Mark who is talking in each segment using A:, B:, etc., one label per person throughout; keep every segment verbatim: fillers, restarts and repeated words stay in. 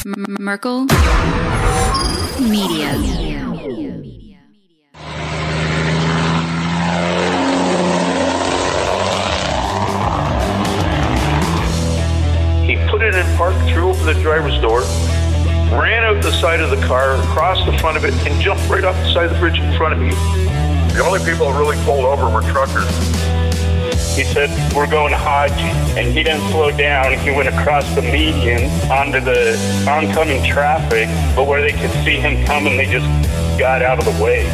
A: M- Merkel Media.
B: He put it in park, threw open the driver's door, ran out the side of the car, across the front of it, and jumped right off the side of the bridge in front of me.
C: The only people that really pulled over were truckers.
D: He said, we're going Hodge, and he didn't slow down. He went across the median onto the oncoming traffic, but where they could see him coming, they just got out of the way.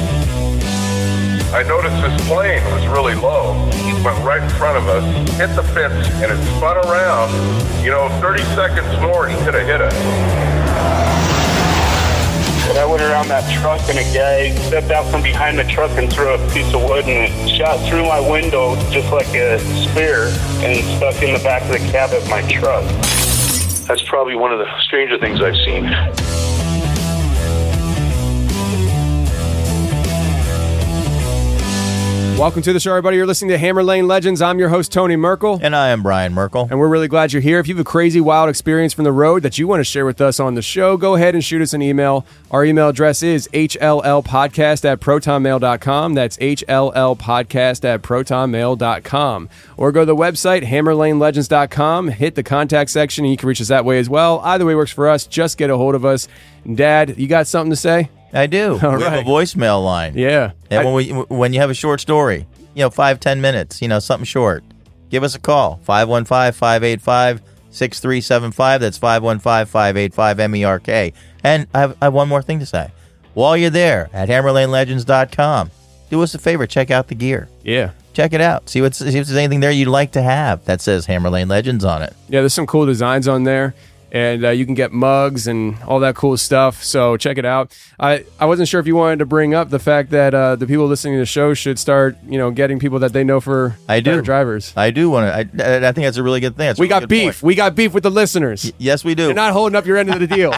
C: I noticed this plane was really low. He went right in front of us, hit the fence, and it spun around. You know, thirty seconds more, he could have hit us.
D: But I went around that truck, and a guy stepped out from behind the truck and threw a piece of wood, and it shot through my window just like a spear and stuck in the back of the cab of my truck.
B: That's probably one of the stranger things I've seen.
E: Welcome to the show, everybody. You're listening to Hammer Lane Legends. I'm your host, Tony Merkel.
F: And I am Brian Merkel.
E: And we're really glad you're here. If you have a crazy, wild experience from the road that you want to share with us on the show, go ahead and shoot us an email. Our email address is H L L podcast at proton mail dot com. That's H L L podcast at proton mail dot com. Or go to the website, hammer lane legends dot com. Hit the contact section, and you can reach us that way as well. Either way works for us. Just get a hold of us. Dad, you got something to say?
F: I do.
E: All
F: we
E: right.
F: have a voicemail line.
E: Yeah.
F: And
E: I-
F: when we when you have a short story, you know, five, ten minutes, you know, something short, give us a call. five one five, five eight five, six three seven five. That's five one five, five eight five, M E R K. And I have, I have one more thing to say. While you're there at hammer lane legends dot com, do us a favor, check out the gear.
E: Yeah.
F: Check it out. See, what's, see if there's anything there you'd like to have that says Hammer Lane Legends on it.
E: Yeah, there's some cool designs on there. And uh, you can get mugs and all that cool stuff. So check it out. I, I wasn't sure if you wanted to bring up the fact that uh, the people listening to the show should start, you know, getting people that they know for
F: I do.
E: better drivers.
F: I do want to. I, I think that's a really good thing. That's a
E: We
F: really
E: got
F: good
E: beef.
F: point.
E: We got beef with the listeners.
F: Y- yes, we do.
E: You're not holding up your end of the deal.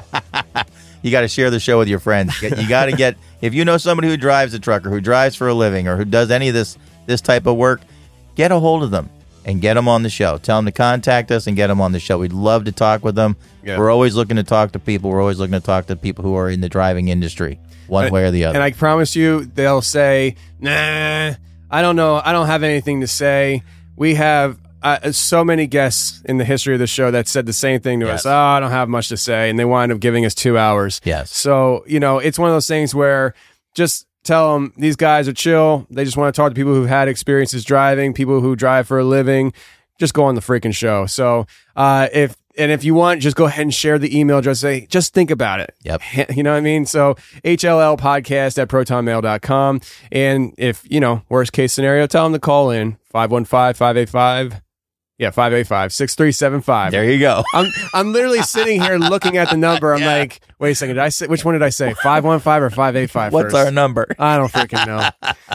F: You got to share the show with your friends. You got to get, if you know somebody who drives a truck or who drives for a living or who does any of this this type of work, get a hold of them and get them on the show. Tell them to contact us and get them on the show. We'd love to talk with them.
E: Yeah.
F: We're always looking to talk to people. We're always looking to talk to people who are in the driving industry, one way or the other.
E: And I promise you, they'll say, nah, I don't know. I don't have anything to say. We have uh, so many guests in the history of the show that said the same thing to
F: Yes.
E: us. Oh, I don't have much to say. And they wind up giving us two hours.
F: Yes.
E: So, you know, it's one of those things where just tell them these guys are chill. They just want to talk to people who've had experiences driving, people who drive for a living. Just go on the freaking show. So uh, if and if you want, just go ahead and share the email address. Say, just think about it.
F: Yep.
E: You know what I mean? So H L L podcast at proton mail dot com. And if, you know, worst case scenario, tell them to call in five one five, five eight five. Yeah, five eight five, six three seven five.
F: There you go.
E: I'm I'm literally sitting here looking at the number. I'm
F: Yeah.
E: like, wait a second. Did I say which one did I say? five one five or five eight five?
F: What's
E: first?
F: our number?
E: I don't freaking know.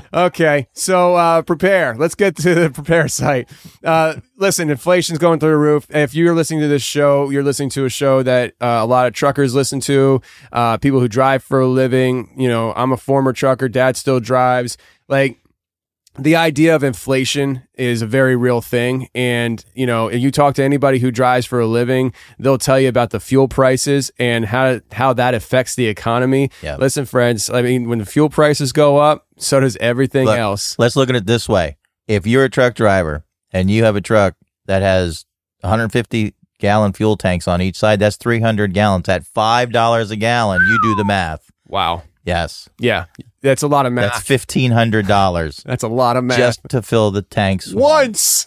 E: Okay, so uh, prepare. Let's get to the prepare site. Uh, listen, inflation's going through the roof. If you're listening to this show, you're listening to a show that uh, a lot of truckers listen to, uh, people who drive for a living. You know, I'm a former trucker. Dad still drives. Like, the idea of inflation is a very real thing. And, you know, if you talk to anybody who drives for a living, they'll tell you about the fuel prices and how how that affects the economy.
F: Yeah.
E: Listen, friends, I mean, when the fuel prices go up, so does everything
F: Look,
E: else.
F: Let's look at it this way. If you're a truck driver and you have a truck that has one hundred fifty gallon fuel tanks on each side, that's three hundred gallons. At five dollars a gallon, you do the math.
E: Wow.
F: Yes.
E: Yeah. That's a lot of math.
F: That's fifteen hundred dollars
E: That's a lot of math.
F: just to fill the tanks
E: once.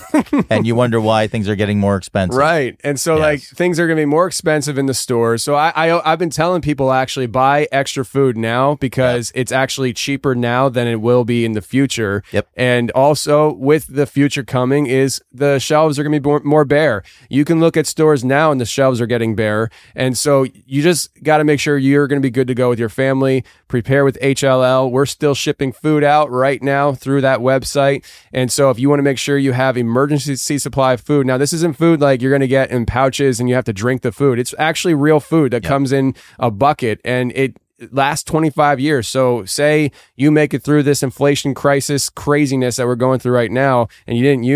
F: And you wonder why things are getting more expensive.
E: Right. And so,
F: Yes.
E: like, things are going to be more expensive in the stores. So I, I, I've been telling people actually buy extra food now because it's actually cheaper now than it will be in the future.
F: Yep.
E: And also, with the future coming is the shelves are going to be more, more bare. You can look at stores now and the shelves are getting bare. And so you just got to make sure you're going to be good to go with your family. Prepare with H L L. We're still shipping food out right now through that website. And so if you want to make sure you have emergency supply of food. Now, this isn't food like you're going to get in pouches and you have to drink the food. It's actually real food that
F: Yep.
E: comes in a bucket, and it lasts twenty-five years. So say you make it through this inflation crisis craziness that we're going through right now and you didn't use it,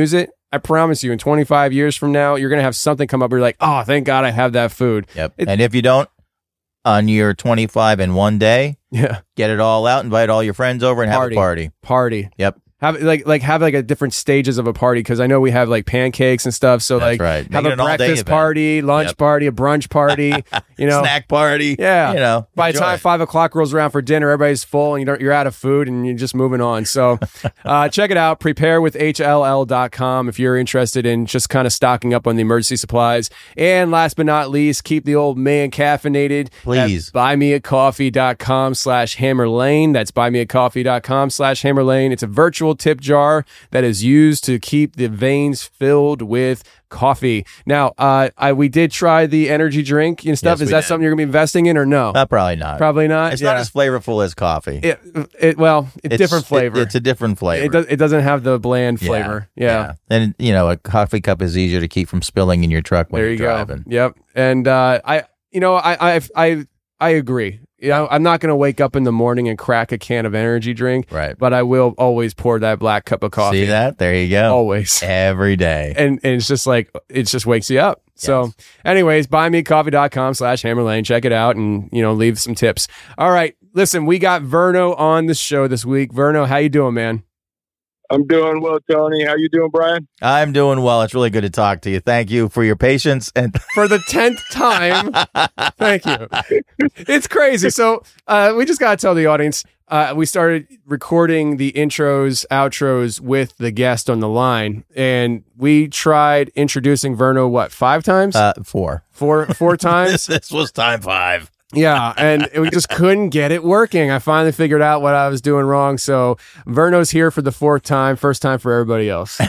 E: I promise you, in twenty-five years from now, you're going to have something come up where you're like, oh, thank God I have that food.
F: Yep.
E: It-
F: and if you don't, on your twenty-five in one day,
E: Yeah.
F: get it all out, invite all your friends over and
E: Party.
F: have a party.
E: Party.
F: Yep.
E: Have like like have like a different stages of a party because I know we have like pancakes and stuff. So
F: That's
E: like
F: right.
E: have
F: Make it
E: a
F: an all-day
E: breakfast
F: event.
E: party, lunch
F: Yep.
E: party, a brunch party. You know,
F: Snack party.
E: Yeah.
F: You know,
E: by the
F: enjoy
E: time
F: it.
E: five o'clock rolls around for dinner, everybody's full and you don't, you're out of food and you're just moving on. So uh, check it out, prepare with H L L dot com if you're interested in just kind of stocking up on the emergency supplies. And last but not least, keep the old man caffeinated.
F: Please.
E: At buymeacoffee.com slash hammer lane. That's buymeacoffee.com slash hammer lane. It's a virtual tip jar that is used to keep the veins filled with coffee. Now, uh, I we did try the energy drink and stuff.
F: Yes,
E: Is
F: we
E: that
F: did.
E: something you're going to be investing in or no?
F: Uh, probably not.
E: Probably not.
F: It's
E: yeah.
F: not as flavorful as coffee.
E: It, it well, it's,
F: It's-
E: different flavor.
F: it- it's a different flavor.
E: It, does, it doesn't have the bland
F: Yeah,
E: flavor. Yeah.
F: And, you know, a coffee cup is easier to keep from spilling in your truck when
E: There
F: you're
E: you
F: driving.
E: go. Yep. And uh, I, you know, I, I, I, I agree. You know, I'm not going to wake up in the morning and crack a can of energy drink.
F: Right.
E: But I will always pour that black cup of coffee.
F: See that? There you go.
E: Always.
F: Every day.
E: And, and it's just like, it just wakes you up. So anyways, buymeacoffee.com slash hammerlane. Check it out and, you know, leave some tips. All right. Listen, we got Verno on the show this week. Verno, how you doing, man?
G: I'm doing well, Tony. How you doing, Brian?
F: I'm doing well. It's really good to talk to you. Thank you for your patience. And
E: For the tenth time. Thank you. It's crazy. So uh, we just got to tell the audience, uh, we started recording the intros, outros with the guest on the line. And we tried introducing Verno, what, five times?
F: uh, four.
E: four four times?
F: This was time five.
E: Yeah, and we just couldn't get it working. I finally figured out what I was doing wrong. So Verno's here for the fourth time, first time for everybody else.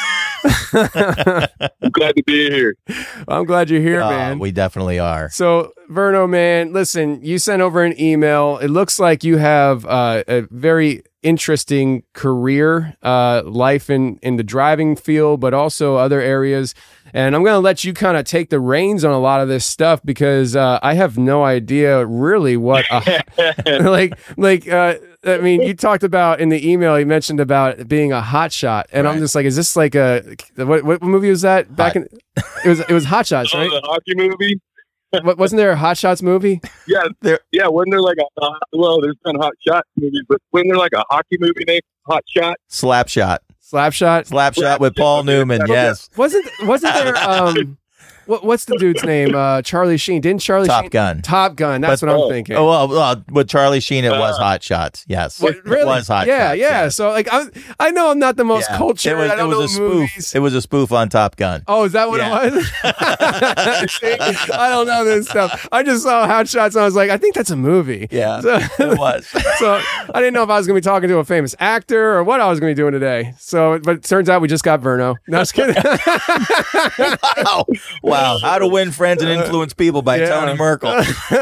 G: I'm glad to be here.
E: I'm glad you're here,
F: Uh,
E: man.
F: we definitely are.
E: So, Verno, man, listen, you sent over an email. It looks like you have uh, a very interesting career, uh, life in, in the driving field, but also other areas. And I'm going to let you kind of take the reins on a lot of this stuff because uh, I have no idea really what, a, like, like, uh, I mean, you talked about in the email, you mentioned about it being a hot shot. And I'm
F: Right.
E: just like, is this like a, what, what movie was that back
F: Hot.
E: in, it was, it was Hot Shots,
G: Oh,
E: right?
G: the hockey movie?
E: What, wasn't there a Hot Shots movie?
G: Yeah,
F: There-
G: yeah. Wasn't there like a uh, well? There's been hot shot movies, but wasn't there like a hockey movie named Hot Shot?
F: Slap shot.
E: Slap Shot?
F: Slap shot with Paul
G: Okay,
F: Newman.
G: okay.
F: Yes.
E: Wasn't wasn't there um what what's the dude's name? Uh Charlie Sheen. Didn't Charlie
F: Top
E: Sheen
F: Gun.
E: Top Gun. That's
F: But-
E: what I'm
G: oh,
E: thinking.
F: Oh, well, well, with Charlie Sheen, it was
G: Uh,
F: Hot Shots. Yes.
E: What,
F: It
E: really?
F: was Hot
E: yeah,
F: Shots.
E: yeah.
F: yes.
E: So like I I know I'm not the most
F: Yeah.
E: cultured.
F: It was,
E: I
F: it
E: don't
F: was
E: know
F: a spoof.
E: movies.
F: It was a spoof on Top Gun.
E: Oh, is that what
F: Yeah.
E: it was? See, I don't know this stuff. I just saw Hot Shots and I was like, I think that's a movie.
F: Yeah,
E: So,
F: it was.
E: so I didn't know if I was going to be talking to a famous actor or what I was going to be doing today. So, but it turns out we just got Verno. No, I was kidding.
F: wow. Wow. How to Win Friends and Influence People by
E: Yeah.
F: Tony Merkel.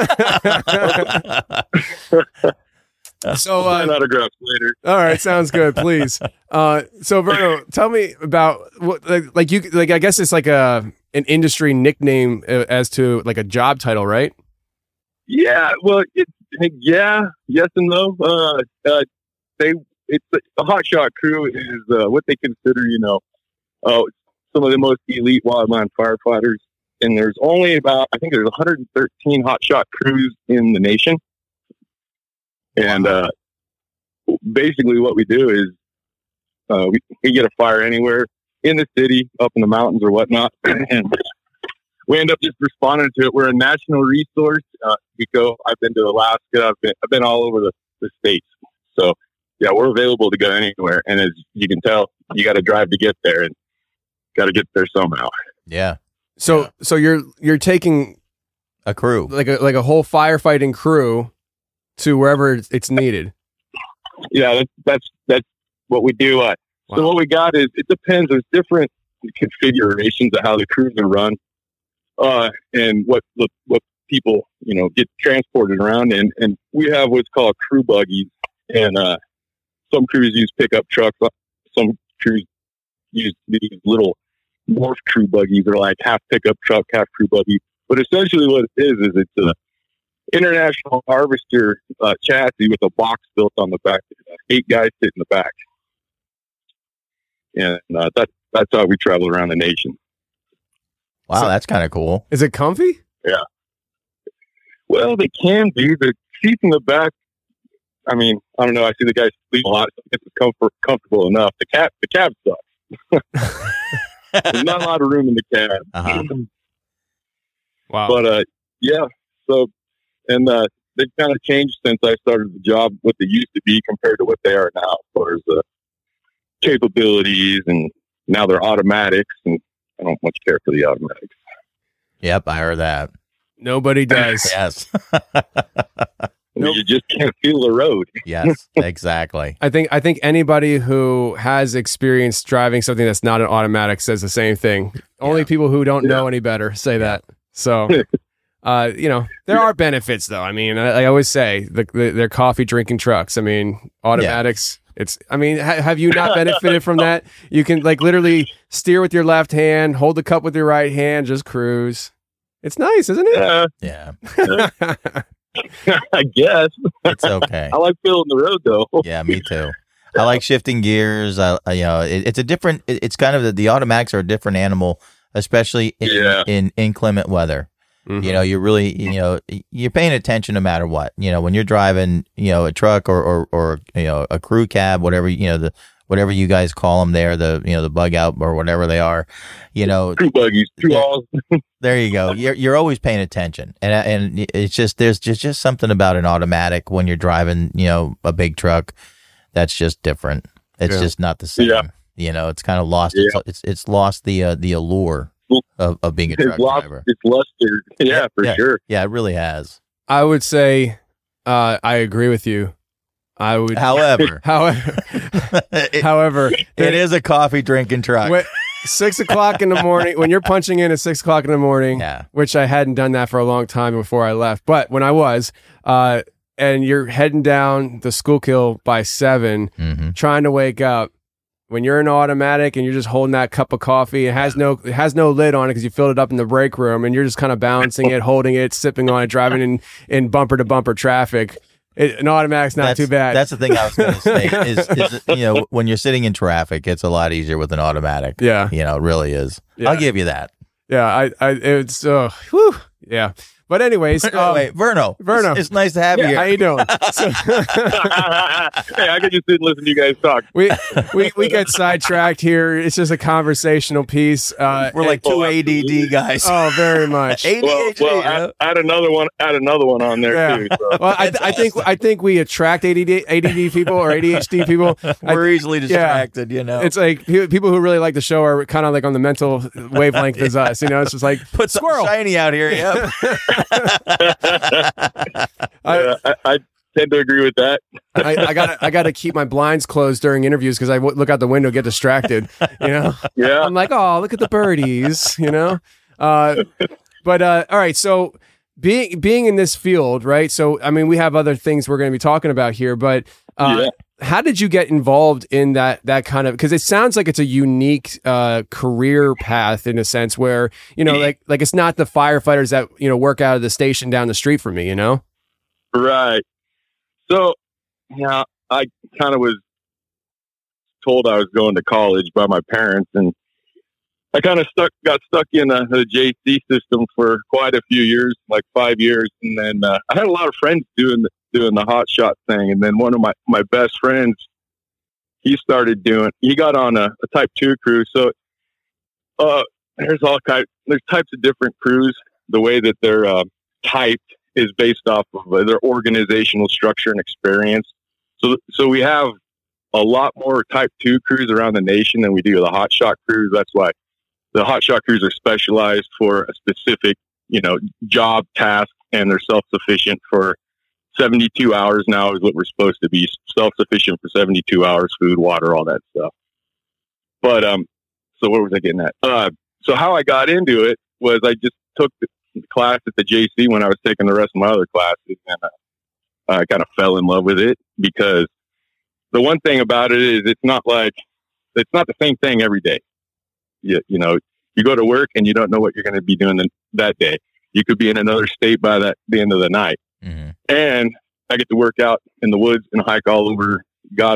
E: so,
G: Sign
E: uh,
G: autographs later.
E: all right, sounds good. Please. Uh, so Verno, tell me about what, like, like you, like I guess it's like a an industry nickname uh, as to like a job title, right?
G: Yeah, well, it, yeah, yes and no. Uh, uh, they it's the hot shot crew is uh, what they consider, you know, uh, some of the most elite wildland firefighters. And there's only about, I think there's one hundred thirteen hot shot crews in the nation. And uh, basically what we do is uh, we, we get a fire anywhere in the city, up in the mountains or whatnot. And we end up just responding to it. We're a national resource. Uh, we go, I've been to Alaska. I've been, I've been all over the, the states. So yeah, we're available to go anywhere. And as you can tell, you got to drive to get there and got to get there somehow.
F: Yeah.
E: So, so you're you're taking
F: A crew.
E: like a like a whole firefighting crew to wherever it's it's needed.
G: Yeah, that's, that's, that's what we do. Uh,
E: Wow.
G: So what we got is, it depends. There's different configurations of how the crews are run, uh, and what, what, what people, you know, get transported around. And, and we have what's called crew buggies. And, uh, some crews use pickup trucks. Some crews use these little morph crew buggies. They're like half pickup truck, half crew buggy. But essentially what it is, is it's a international harvester uh, chassis with a box built on the back. Eight guys sit in the back. and uh, that that's how we travel around the nation.
F: Wow,
E: So-
F: that's kind of cool.
E: Is it comfy?
G: Well, they can be. The seats in the back, I mean, I don't know. I see the guys sleep a lot. So it's comfort, comfortable enough. The cab, the cab sucks. There's not a lot of room in the cab.
F: Uh-huh.
E: Wow.
G: But uh, yeah. So, and uh, they've kind of changed since I started the job. What they used to be compared to what they are now, as far as the capabilities, and now they're automatics, and I don't much care for the automatics.
F: Yep, I heard that.
E: Nobody does.
F: Yes.
E: Nope.
G: You just can't feel the road.
F: Yes, exactly.
E: I think I think anybody who has experienced driving something that's not an automatic says the same thing. Only
F: Yeah.
E: people who don't
G: Yeah.
E: know any better say that. So, uh, you know, there are benefits though. I mean, I, I always say the, the, they're coffee drinking trucks. I mean, automatics. It's. I mean, ha- have you not benefited from that? You can like literally steer with your left hand, hold the cup with your right hand, just cruise. It's nice, isn't it?
G: Yeah,
F: Yeah,
G: I guess.
F: it's okay.
G: I like feeling the road though.
F: Yeah, me too. I like shifting gears. I, I you know, it, it's a different. It, it's kind of the, the automatics are a different animal, especially in,
G: Yeah.
F: in inclement weather.
E: Mhm.
F: You know, you're really, you know, you're paying attention no matter what. You know, when you're driving, you know, a truck or or, or you know, a crew cab, whatever you know, the whatever you guys call them there, the you know, the bug out or whatever they are. You know,
G: Two buggies, two
F: Yeah.
G: alls.
F: there you go. You're you're always paying attention, and and it's just there's just just something about an automatic when you're driving, you know, a big truck. That's just different. It's
E: Yeah.
F: just not the same.
G: Yeah.
F: You know, it's kind of lost.
G: Yeah.
F: It's, it's it's lost the uh, the allure of, of being a
G: It's
F: truck
G: lost
F: driver.
G: its luster. Yeah, for
F: Yeah.
G: sure.
F: Yeah, it really has.
E: I would say, uh, I agree with you. I would.
F: However,
E: However,
F: it,
E: however,
F: it is a coffee drinking truck.
E: When, six o'clock in the morning, when you're punching in at six o'clock in the morning,
F: Yeah.
E: which I hadn't done that for a long time before I left, but when I was, uh, and you're heading down the Schuylkill by seven,
F: hmm
E: trying to wake up. When you're in automatic and you're just holding that cup of coffee, it has no it has no lid on it because you filled it up in the break room, and you're just kind of balancing it, holding it, sipping on it, driving in in bumper to bumper traffic. It, an automatic's not
F: that's,
E: too bad.
F: That's the thing I was going to say. Is, is you know, when you're sitting in traffic, it's a lot easier with an automatic.
E: Yeah.
F: You know, it really is.
E: Yeah.
F: I'll give you that.
E: Yeah, I, I, it's, uh, whew, yeah. But anyways,
F: Wait,
E: um,
F: wait, Verno.
E: Verno.
F: It's, it's nice to have you
E: how
F: here.
E: you doing? So,
G: Hey, I could just sit and listen to you guys talk.
E: we, we, we get sidetracked here. It's just a conversational piece. Uh,
F: We're like two
G: Oh,
F: A D D guys.
E: oh, very much.
F: A D H D.
G: Well, well
F: you know?
G: add, add another one. Add another one on there
E: Yeah.
G: too. So.
E: Well, I, I think I think we attract A D D, A D D people or A D H D people. I-
F: We're easily distracted, you know.
E: It's like pe- people who really like the show are kind of like on the mental wavelength as us. You know, it's just like
F: Put something
E: squirrel.
F: shiny out here. Yep.
E: I,
G: Yeah, I, I tend to agree with that.
E: I, I got I got to keep my blinds closed during interviews because I w- look out the window, get distracted. You know,
G: Yeah.
E: I'm like, oh, look at the birdies. You know, uh, but uh, all right. So being being in this field, right? So I mean, we have other things we're going to be talking about here, but uh,
G: Yeah.
E: how did you get involved in that that kind of? Because it sounds like it's a unique uh, career path in a sense where you know, like like it's not the firefighters that you know work out of the station down the street from me. You know.
G: Right. So, yeah, I kind of was told I was going to college by my parents, and I kind of stuck, got stuck in the, the J C system for quite a few years, like five years, and then uh, I had a lot of friends doing the, doing the hot shot thing, and then one of my my best friends, he started doing, he got on a, a Type Two crew. So, uh, there's all kind, there's types of different crews. The way that they're uh, typed is based off of uh, their organizational structure and experience. So, so we have a lot more Type Two crews around the nation than we do the hot shot crews. That's why the hot shot crews are specialized for a specific, you know, job task, and they're self-sufficient for seventy-two hours now is what we're supposed to be, self-sufficient for seventy-two hours, food, water, all that stuff. But, um, so what was I getting at? Uh, so how I got into it was I just took the class at the J C when I was taking the rest of my other classes, and uh, I kind of fell in love with it because the one thing about it is it's not like, it's not the same thing every day. You, you know, you go to work and you don't know what you're going to be doing the, that day. You could be in another state by that, the end of the night.
F: hmm
G: And I get to work out in the woods and hike all over God's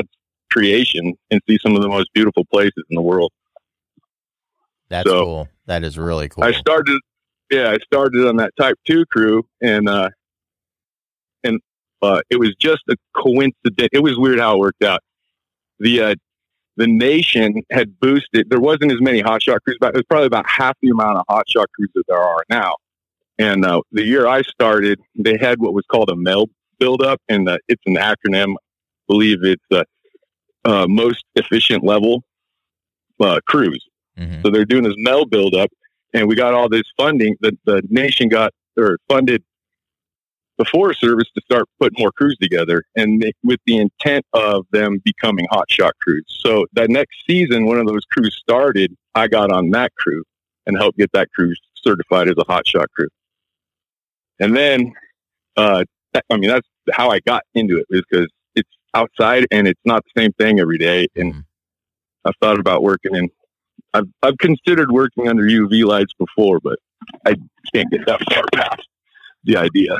G: creation and see some of the most beautiful places in the world.
F: That's
G: So,
F: cool. That is really cool.
G: I started, yeah, I started on that Type two crew, and uh, and uh, it was just a coincidence. It was weird how it worked out. The uh, the nation had boosted. There wasn't as many hotshot crews back. It was probably about half the amount of hotshot crews that there are now. And uh, the year I started, they had what was called a M E L buildup, and uh, it's an acronym. I believe it's the uh, uh, most efficient level uh, crews.
F: Mm-hmm.
G: So they're doing this M E L buildup, and we got all this funding. The the nation got or funded the Forest Service to start putting more crews together, and they, with the intent of them becoming hotshot crews. So that next season, one of those crews started. I got on that crew and helped get that crew certified as a hotshot crew. And then, uh, that, I mean, that's how I got into it, is because it's outside and it's not the same thing every day. And
F: Mm-hmm.
G: I've thought about working in, I've, I've considered working under U V lights before, but I can't get that far past the idea.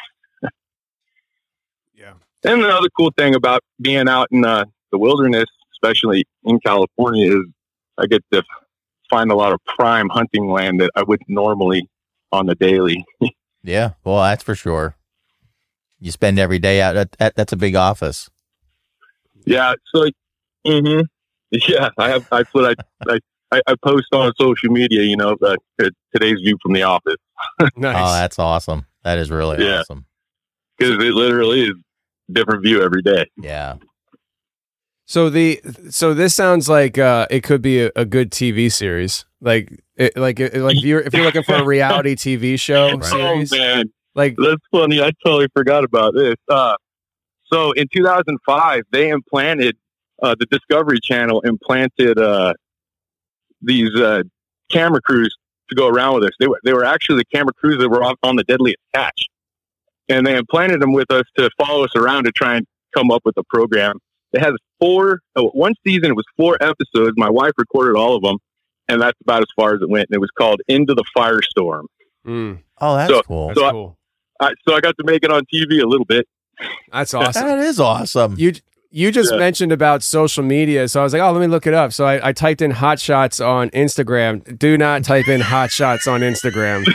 E: Yeah.
G: And the other cool thing about being out in uh, the wilderness, especially in California, is I get to find a lot of prime hunting land that I wouldn't normally on the daily.
F: Yeah, well, that's for sure. You spend every day out. At, at, that's a big office.
G: Yeah. So, mm-hmm. yeah, I have. That's what I, I I post on social media. You know, uh, today's view from the office.
E: Nice.
F: Oh, that's awesome. That is really
G: Yeah.
F: awesome.
G: Because it literally is a different view every day.
F: Yeah.
E: So the so this sounds like uh, it could be a, a good T V series. Like it, like it, like if you're if you're looking for a reality T V show
F: Right.
E: series,
G: Oh man,
E: like
G: that's funny. I totally forgot about this. Uh, so in two thousand five, they implanted uh, the Discovery Channel implanted uh, these uh, camera crews to go around with us. They were they were actually the camera crews that were on, on the Deadliest Catch, and they implanted them with us to follow us around to try and come up with a program. It has four, oh, one season, it was four episodes. My wife recorded all of them, and that's about as far as it went. And it was called Into the Firestorm.
E: mm,
F: Oh, that's
G: So-
F: cool.
E: that's
G: So I-
E: cool.
G: I, so I got to make it on T V a little bit.
E: That's awesome.
F: That is awesome.
E: You you just
G: Yeah.
E: mentioned about social media, so I was like, oh, let me look it up. So I, I typed in hot shots on Instagram. Do not type in hot shots on Instagram.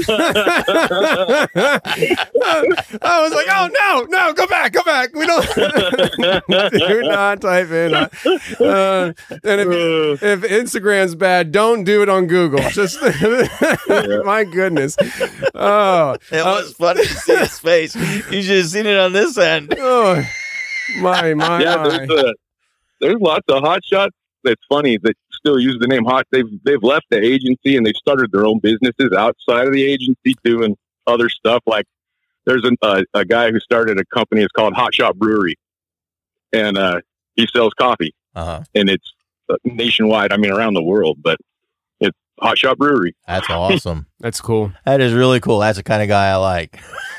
E: I was like, oh no, no, go back, go back. We don't do not type in. Uh, uh, and if, if Instagram's bad, don't do it on Google. Just my goodness. Oh,
F: It
E: uh,
F: was funny to see his face. You should have seen it on this end.
E: oh, my my
G: yeah,
E: my.
G: there's, uh, there's lots of hot shots. That's funny that still use the name hot. They've they've left the agency and they've started their own businesses outside of the agency, doing other stuff. Like there's a uh, a guy who started a company. It's called Hot Shot Brewery, and uh, he sells coffee,
F: Uh-huh.
G: and it's uh, nationwide. I mean, around the world, but it's Hot Shot Brewery.
F: That's awesome.
E: That's cool.
F: That is really cool. That's the kind of guy I like.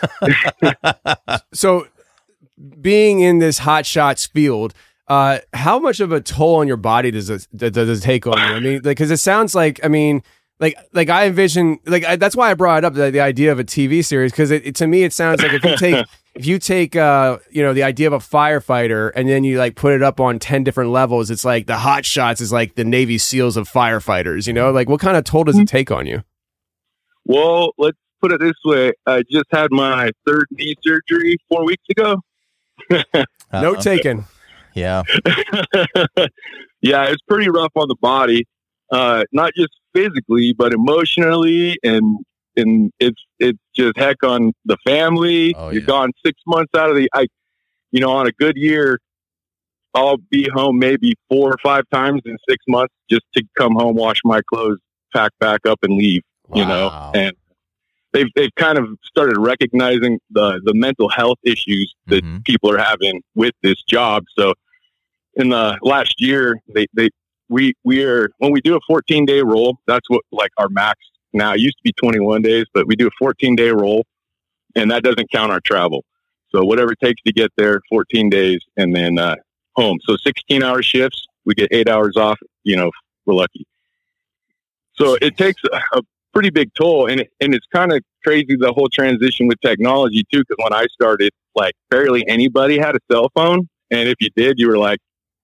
E: So, being in this hot shots field, uh, how much of a toll on your body does it does it take on you? I mean, because it sounds like, I mean, like like I envision, like I, that's why I brought up the, the idea of a T V series, because it, it to me it sounds like if you take if you take uh you know the idea of a firefighter and then you like put it up on ten different levels, it's like the hot shots is like the Navy SEALs of firefighters. You know, like what kind of toll does it take on you?
G: Well, let's put it this way. I just had my third knee surgery four weeks ago.
F: Uh-huh.
E: Note taken.
F: Yeah.
G: Yeah, it's pretty rough on the body, uh, not just physically, but emotionally, and and it's it's just heck on the family.
F: Oh,
G: You're
F: yeah.
G: gone six months out of the. I, you know, on a good year, I'll be home maybe four or five times in six months just to come home, wash my clothes, pack back up, and leave. You know,
F: Wow.
G: and they've they've kind of started recognizing the the mental health issues that
F: Mhm.
G: people are having with this job. So in the last year, they they we we are when we do a fourteen day roll, that's what like our max now. It used to be twenty-one days, but we do a fourteen day roll, and that doesn't count our travel. So whatever it takes to get there, fourteen days, and then uh, home. So sixteen hour shifts. We get eight hours off. You know, we're lucky. So it takes a, a pretty big toll, and it, and it's kind of crazy the whole transition with technology too. Because when I started, like barely anybody had a cell phone, and if you did, you were like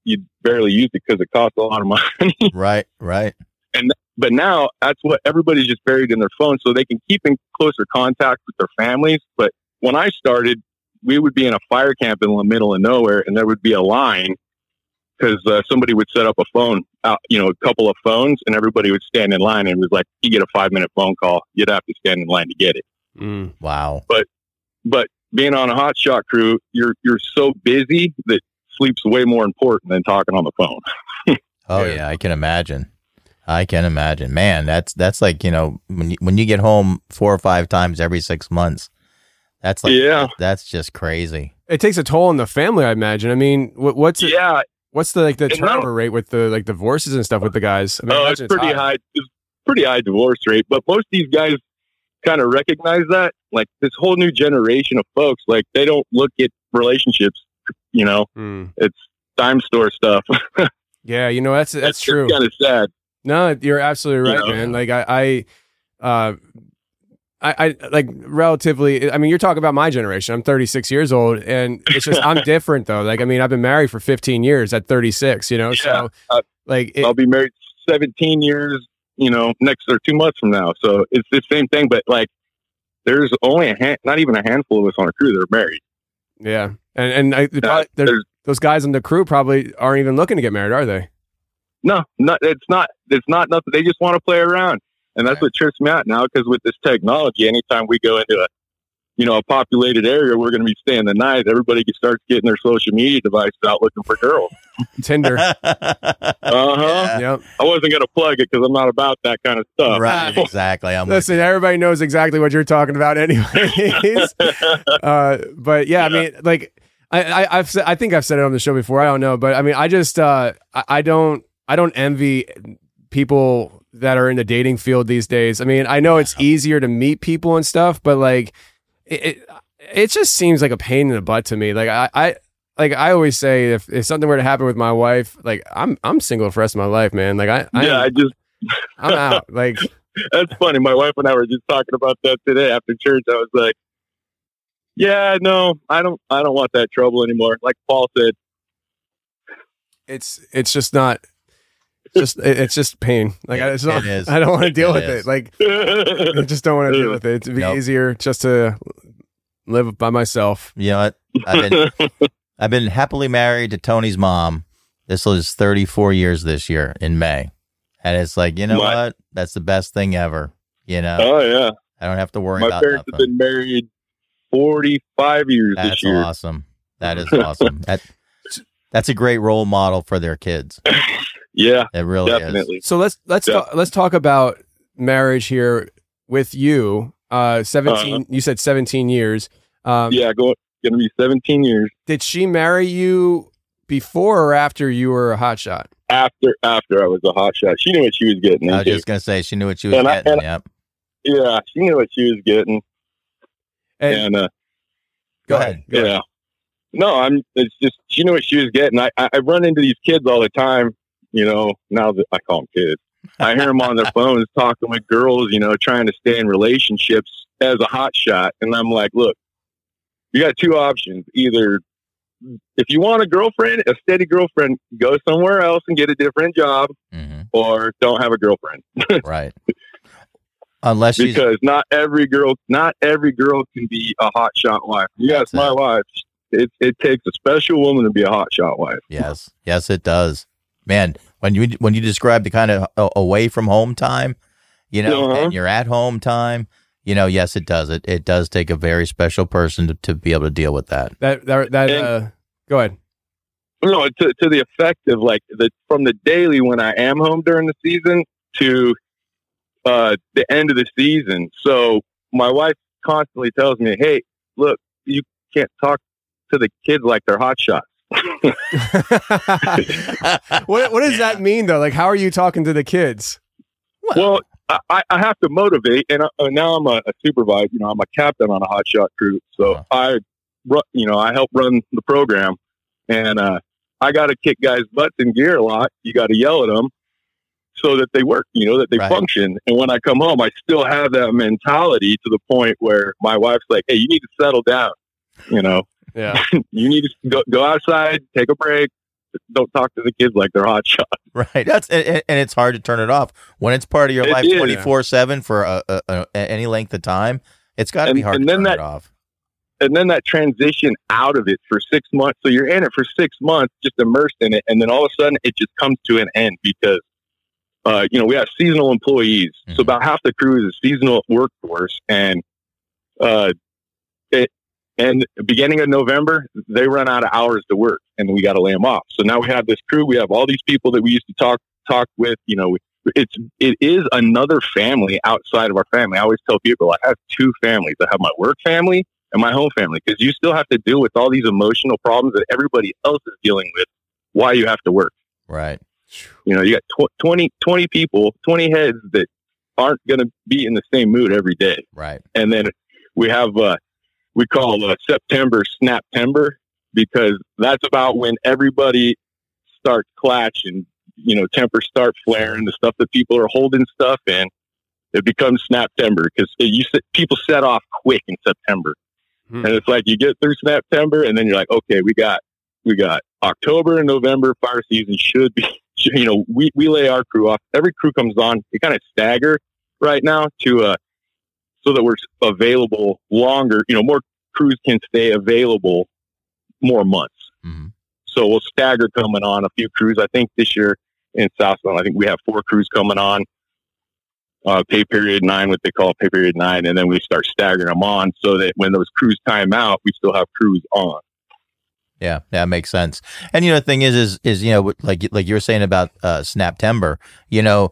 G: you barely used it because it costs a lot of money.
F: Right, right.
G: And but now that's what everybody's just buried in their phone, so they can keep in closer contact with their families. But when I started, we would be in a fire camp in the middle of nowhere, and there would be a line because uh, somebody would set up a phone, out, you know, a couple of phones, and everybody would stand in line. And it was like, you get a five minute phone call, you'd have to stand in line to get it.
E: Mm.
F: Wow.
G: But but being on a hot shot crew, you're you're so busy that sleep's way more important than talking on the phone.
F: Oh yeah, I can imagine. I can imagine. Man, that's that's like, you know, when you, when you get home four or five times every six months, that's like,
G: Yeah.
F: that's just crazy.
E: It takes a toll on the family, I imagine. I mean, what, what's it,
G: Yeah.
E: what's the like the
G: And
E: turnover
G: now-
E: rate with the like divorces and stuff with the guys? I mean, I
G: Oh, it's
E: imagine
G: pretty high. It's pretty high divorce rate, but most of these guys kind of recognize that. Like this whole new generation of folks, like they don't look at relationships. You know,
E: Mm.
G: it's dime store stuff.
E: Yeah, you know that's that's true.
G: Kind of sad.
E: No, you're absolutely right,
G: You know?
E: man. Like I, I, uh, I, I like relatively. I mean, you're talking about my generation. I'm thirty-six years old, and it's just I'm different though. Like I mean, I've been married for fifteen years at thirty-six. You know, so
G: uh,
E: like it,
G: I'll be married seventeen years. You know, next or two months from now. So it's the same thing, but like there's only a hand, not even a handful of us on a crew that are married.
E: yeah, and and I, they probably, there's-
G: there's-
E: those guys on the crew probably aren't even looking to get married, are they?
G: No, not it's not. It's not nothing. They just want to play around, and that's what trips me out now. Because with this technology, anytime we go into a, you know, a populated area, we're going to be staying the night. Everybody starts getting their social media devices out looking for girls.
E: Tinder.
G: Uh huh.
E: Yep.
G: I wasn't going to plug it because I'm not about that kind of stuff.
F: Right, exactly. I'm with
E: Listen, everybody knows exactly what you're talking about, anyways. uh, but yeah, I mean, like, I, I, I've said, I think I've said it on the show before. I don't know, but I mean, I just, uh, I, I don't, I don't envy people that are in the dating field these days. I mean, I know it's easier to meet people and stuff, but like, it, it, it just seems like a pain in the butt to me. Like, I, I, like I always say, if, if something were to happen with my wife, like I'm, I'm single for the rest of my life, man. Like I, I
G: Yeah, I just.
E: I'm out. Like,
G: That's funny. My wife and I were just talking about that today after church. I was like, "Yeah, no, I don't. I don't want that trouble anymore." Like Paul said,
E: it's, it's just not. Just it- it's just pain. Like I, just don't,
F: It is.
E: I don't want to deal
F: It
E: with
F: is.
E: it. Like I just don't want to deal with it. It'd be
F: Nope.
E: easier just to live by myself.
F: You know what? I've been I've been happily married to Tony's mom. This was thirty-four years this year in May. And it's like, you know
G: My-
F: what? That's the best thing ever. You know,
G: "Oh yeah,
F: I don't have to worry
G: my
F: about
G: parents
F: nothing.
G: have been married forty-five years
F: That's
G: this year."
F: awesome. That is awesome. That that's a great role model for their kids.
G: Yeah,
F: It really is.
G: definitely.
E: So let's let's
G: Yeah.
E: talk, let's talk about marriage here with you. Uh, seventeen. You said seventeen years. Um,
G: Yeah, going going to be seventeen years
E: Did she marry you before or after you were a hotshot?
G: after after I was a hot shot. She knew what she was getting
F: I was
G: into.
F: just gonna say she knew what she was
G: And I-
F: getting.
G: and-
F: yep.
G: Yeah, she knew what she was getting,
E: And,
G: and uh,
E: go ahead. Go
G: yeah.
E: ahead.
G: No, I'm. It's just she knew what she was getting. I, I I run into these kids all the time. You know, now that I call them kids, I hear them on their phones talking with girls. You know, trying to stay in relationships as a hot shot, and I'm like, look, you got two options. Either if you want a girlfriend, a steady girlfriend, go somewhere else and get a different job,
F: hmm
G: or don't have a girlfriend.
F: Right. Unless she's
G: Because not every girl, not every girl can be a hot shot wife. Yes,
F: That's
G: my
F: it.
G: wife. It it takes a special woman to be a hot shot wife.
F: yes, yes, it does. Man, when you when you describe the kind of uh, away from home time, you know,
G: Uh-huh.
F: and you're at home time, you know, yes, it does. It it does take a very special person to, to be able to deal with that.
E: That that that.
G: And-
E: Uh, go ahead.
G: No, to to the effect of like the from the daily when I am home during the season to uh the end of the season. So my wife constantly tells me, "Hey, look, you can't talk to the kids like they're hot shots."
E: what what does that mean though? Like, how are you talking to the kids?
G: Well, I, I have to motivate, and uh, now I'm a, a supervisor. You know, I'm a captain on a hot shot crew, so
F: Uh-huh.
G: I, ru- you know, I help run the program, and uh, I got to kick guys' butts in gear a lot. You got to yell at them so that they work, you know, that they
F: Right.
G: function. And when I come home, I still have that mentality to the point where my wife's like, "Hey, you need to settle down. You know,
E: Yeah.
G: you need to go, go outside, take a break, don't talk to the kids like they're hot shots.
F: Right. That's and, and it's hard to turn it off when it's part of your
G: It
F: life
G: is.
F: twenty-four seven for a, a, a, any length of time. It's got to
G: And-
F: be hard
G: and
F: to
G: then
F: turn
G: that-
F: it off.
G: And then that transition out of it for six months. So you're in it for six months, just immersed in it. And then all of a sudden it just comes to an end because, uh, you know, we have seasonal employees.
F: Mhm.
G: So about half the crew is a seasonal workforce. And, uh, it, and beginning of November, they run out of hours to work and we got to lay them off. So now we have this crew. We have all these people that we used to talk, talk with, you know, we, it's, it is another family outside of our family. I always tell people I have two families. I have my work family and my home family, because you still have to deal with all these emotional problems that everybody else is dealing with while you have to work.
F: Right.
G: You know, you got tw- twenty, twenty people, twenty heads that aren't going to be in the same mood every day.
F: Right.
G: And then we have, uh, we call uh, September Snaptember, because that's about when everybody starts clashing, you know, tempers start flaring, the stuff that people are holding stuff in, it becomes Snaptember, because you people set off quick in September.
E: Hmm.
G: And it's like you get through Snaptember and then you're like, okay, we got, we got October and November fire season should be, you know, we, we lay our crew off. Every crew comes on. We kind of stagger right now to, uh, so that we're available longer, you know, more crews can stay available more months.
F: Mm-hmm.
G: So we'll stagger coming on a few crews. I think this year in Southland, I think we have four crews coming on. Uh, pay period nine, what they call pay period nine, and then we start staggering them on so that when those crews time out, we still have crews on.
F: Yeah, that makes sense. And you know, the thing is, is, is you know, like like you were saying about uh, Snaptember, you know,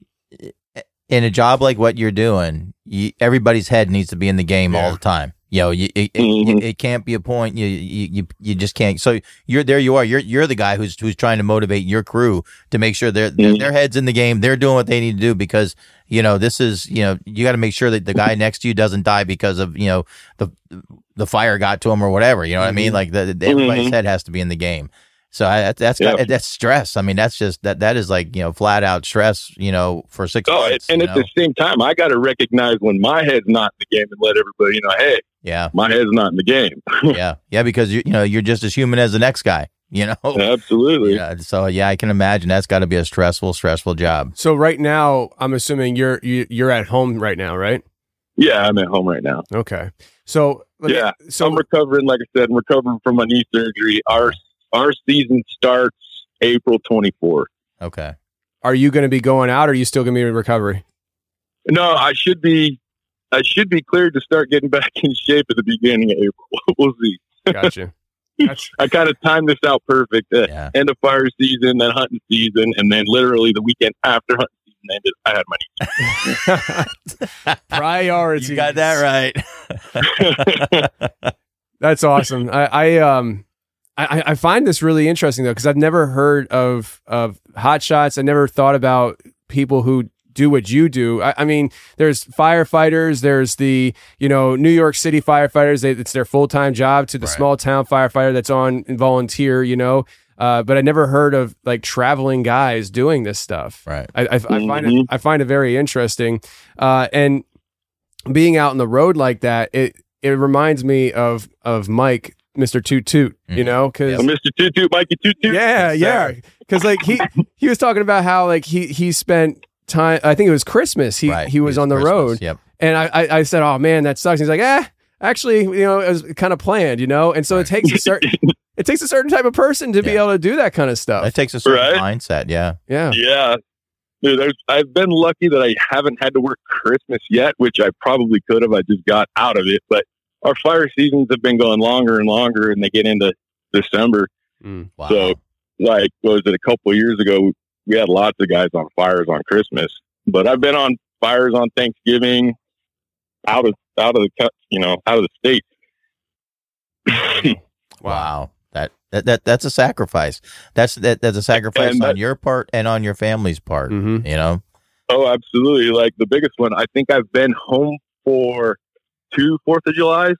F: in a job like what you're doing, you, everybody's head needs to be in the game
E: Yeah.
F: all the time. You know, you, it,
G: Mhm.
F: it, it can't be a point. You, you you you just can't. So you're there. You are. You're you're the guy who's who's trying to motivate your crew to make sure their their,
G: Mhm.
F: their heads in the game. They're doing what they need to do, because you know this is you know you got to make sure that the guy next to you doesn't die because of you know the the fire got to him or whatever. You know what I mean? Like the, the, everybody's
G: Mhm.
F: head has to be in the game. So I, that's that's got,
G: Yeah.
F: that's stress. I mean, that's just that that is like you know flat out stress. You know, for six
G: Oh,
F: months.
G: and
F: you
G: at
F: know?
G: the same time, I got to recognize when my head's not in the game and let everybody know, hey,
F: yeah,
G: my head's not in the game.
F: yeah, yeah. Because you you know you're just as human as the next guy. You know.
G: Absolutely.
F: Yeah, so yeah, I can imagine that's got to be a stressful, stressful job.
E: So right now, I'm assuming you're you, you're at home right now, right?
G: Yeah, I'm at home right now.
E: Okay. So let me-
G: Yeah,
E: So
G: I'm recovering, like I said, I'm recovering from my knee surgery. Our our season starts April twenty-fourth.
F: Okay.
E: are you going to be going out, or are you still going to be in recovery?
G: No, I should be. I should be cleared to start getting back in shape at the beginning of April. We'll see.
E: Gotcha. Gotcha.
G: I kind of timed this out perfect. Uh,
F: Yeah.
G: End of fire season, then hunting season, and then literally the weekend after hunting season ended, I had my knee.
E: Priorities.
F: You got that right.
E: That's awesome. I, I um I, I find this really interesting though, because I've never heard of of hot shots. I never thought about people who do what you do. I, I mean, there's firefighters. There's the you know New York City firefighters. They, it's their full time job. To the
F: Right.
E: small town firefighter that's on volunteer. You know, uh, but I never heard of like traveling guys doing this stuff.
F: Right.
E: I, I, I find it
G: Mhm.
E: I find it very interesting, uh, and being out on the road like that, it it reminds me of of Mike, Mister Toot Toot, you
F: Mhm.
E: know, because
G: So Mister Toot Toot, Mikey Toot Toot.
E: yeah,
F: Yes,
E: yeah,
F: sir.
E: because like he he was talking about how like he he spent time. I think it was Christmas. He
F: Right.
E: he was on the
F: Christmas.
E: road,
F: Yep.
E: and I, I I said, oh man, that sucks. He's like, eh, actually, you know, it was kind of planned, you know, and so it takes a certain it takes a certain type of person to be
F: Yeah.
E: able to do that kind of stuff.
F: That takes a certain
G: Right.
F: mindset. Yeah.
E: Yeah.
G: Yeah. Dude, there's, I've been lucky that I haven't had to work Christmas yet, which I probably could have. I just got out of it. But our fire seasons have been going longer and longer, and they get into December.
E: Mm.
F: Wow.
G: So, like, what was it, a couple of years ago, we had lots of guys on fires on Christmas. But I've been on fires on Thanksgiving, out of out of the cut, you know, out of the state.
F: Wow. That, that that that's a sacrifice. That's that that's a sacrifice
G: And
F: on
G: that-
F: your part and on your family's part.
E: Mhm.
F: You know.
G: Oh, absolutely. Like the biggest one, I think I've been home for two Fourth of Julys.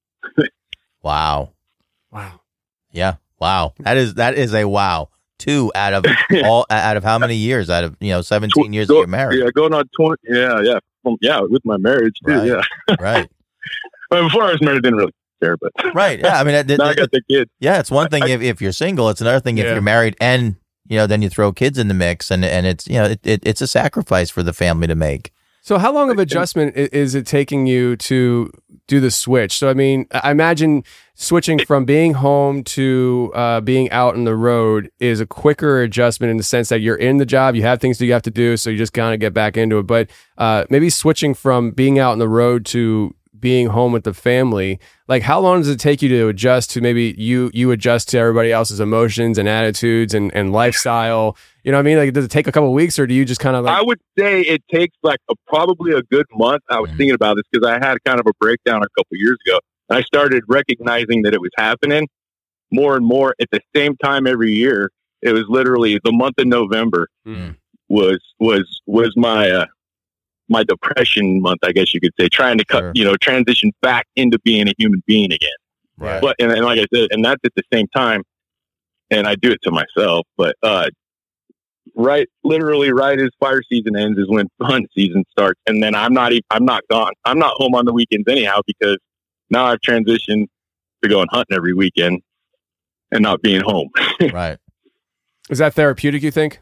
F: Wow.
E: Wow.
F: Yeah. Wow. That is that is a wow. Two out of all out of how many years? Out of you know seventeen years
G: Go-
F: that you're married.
G: Yeah, going on twenty. Yeah, yeah, From, yeah, with my marriage too.
F: Right.
G: Yeah.
F: Right.
G: Well, before I was married, I didn't really care, but
F: Right. Yeah. I mean, it, it,
G: now I got the kids.
F: yeah, it's one thing if, if you're single. It's another thing if
E: Yeah.
F: you're married and, you know, then you throw kids in the mix and, and it's, you know, it, it, it's a sacrifice for the family to make.
E: So how long of adjustment i- is it taking you to do the switch? So, I mean, I imagine switching from being home to uh, being out on the road is a quicker adjustment in the sense that you're in the job, you have things that you have to do, so you just kind of get back into it. But uh, maybe switching from being out on the road to being home with the family, like how long does it take you to adjust to maybe you you adjust to everybody else's emotions and attitudes and, and lifestyle? You know what I mean? Like, does it take a couple of weeks or do you just kind of like...
G: I would say it takes like a, probably a good month. I was
F: Mhm.
G: thinking about this because I had kind of a breakdown a couple years ago. And I started recognizing that it was happening more and more at the same time every year. It was literally the month of November
E: Mhm.
G: was was was my uh, my depression month, I guess you could say, trying to cut,
F: Sure.
G: you know, transition back into being a human being again.
F: Right.
G: But and, and like I said, and that's at the same time, and I do it to myself. But uh, right, literally, right as fire season ends is when hunt season starts, and then I'm not even I'm not gone. I'm not home on the weekends anyhow because now I've transitioned to going hunting every weekend and not being home.
F: Right.
E: Is that therapeutic, you think?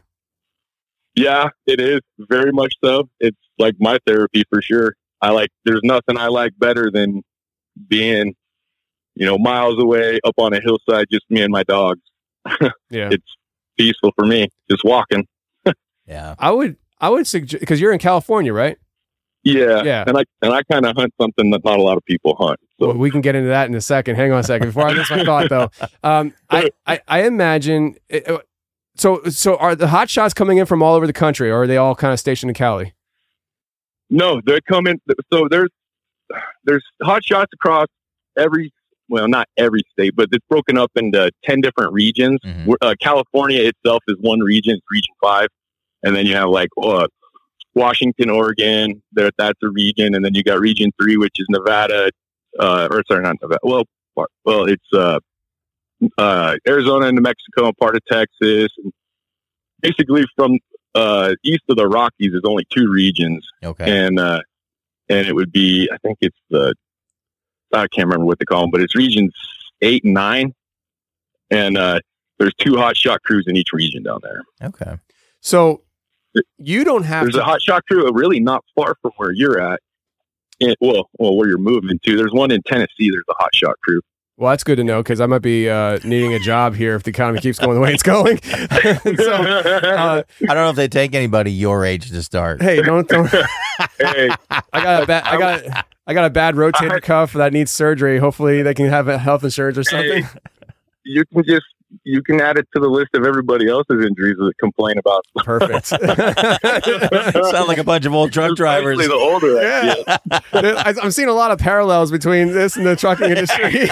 G: Yeah, it is very much so. It's like my therapy for sure. I like. There's nothing I like better than being, you know, miles away up on a hillside, just me and my dogs.
E: Yeah.
G: It's peaceful for me, just walking.
F: Yeah.
E: I would I would suggest, because you're in California, right?
G: Yeah,
E: Yeah.
G: And I and I kind of hunt something that not a lot of people hunt. So
E: Well, we can get into that in a second. Hang on a second. Before I miss my thought, though, um, I, I I imagine. It, uh, so so are the hot shots coming in from all over the country, or are they all kind of stationed in Cali?
G: no, they're coming. So there's there's hot shots across every. Well, not every state, but it's broken up into ten different regions.
F: Mhm.
G: We're- Uh, California itself is one region, it's Region Five, and then you have like uh, Washington, Oregon. There, that's a region, and then you got Region Three, which is Nevada, uh, or sorry, not Nevada. Well, part- well, it's uh, uh, Arizona and New Mexico, and part of Texas. And basically, from uh, east of the Rockies, there's only two regions,
F: Okay.
G: and uh, and it would be, I think it's the, I can't remember what they call them, but it's regions eight and nine, and uh, there's two hot shot crews in each region down there.
F: Okay.
E: So you don't have
G: There's
E: to.
G: a hot shot crew really not far from where you're at. And, well, well, where you're moving to. There's one in Tennessee. There's a hot shot crew.
E: Well, that's good to know because I might be uh, needing a job here if the economy keeps going the way it's going. so, uh,
F: I don't know if they take anybody your age to start.
E: hey, don't. don't
G: Hey,
E: I got a bad. I got. I got a bad rotator cuff that needs surgery. Hopefully, they can have a health insurance or something.
G: hey, you can just you can add it to the list of everybody else's injuries that complain about.
E: Perfect.
F: Sound like a bunch of old truck drivers.
G: Especially the older.
E: Yeah. I- I'm seeing a lot of parallels between this and the trucking industry.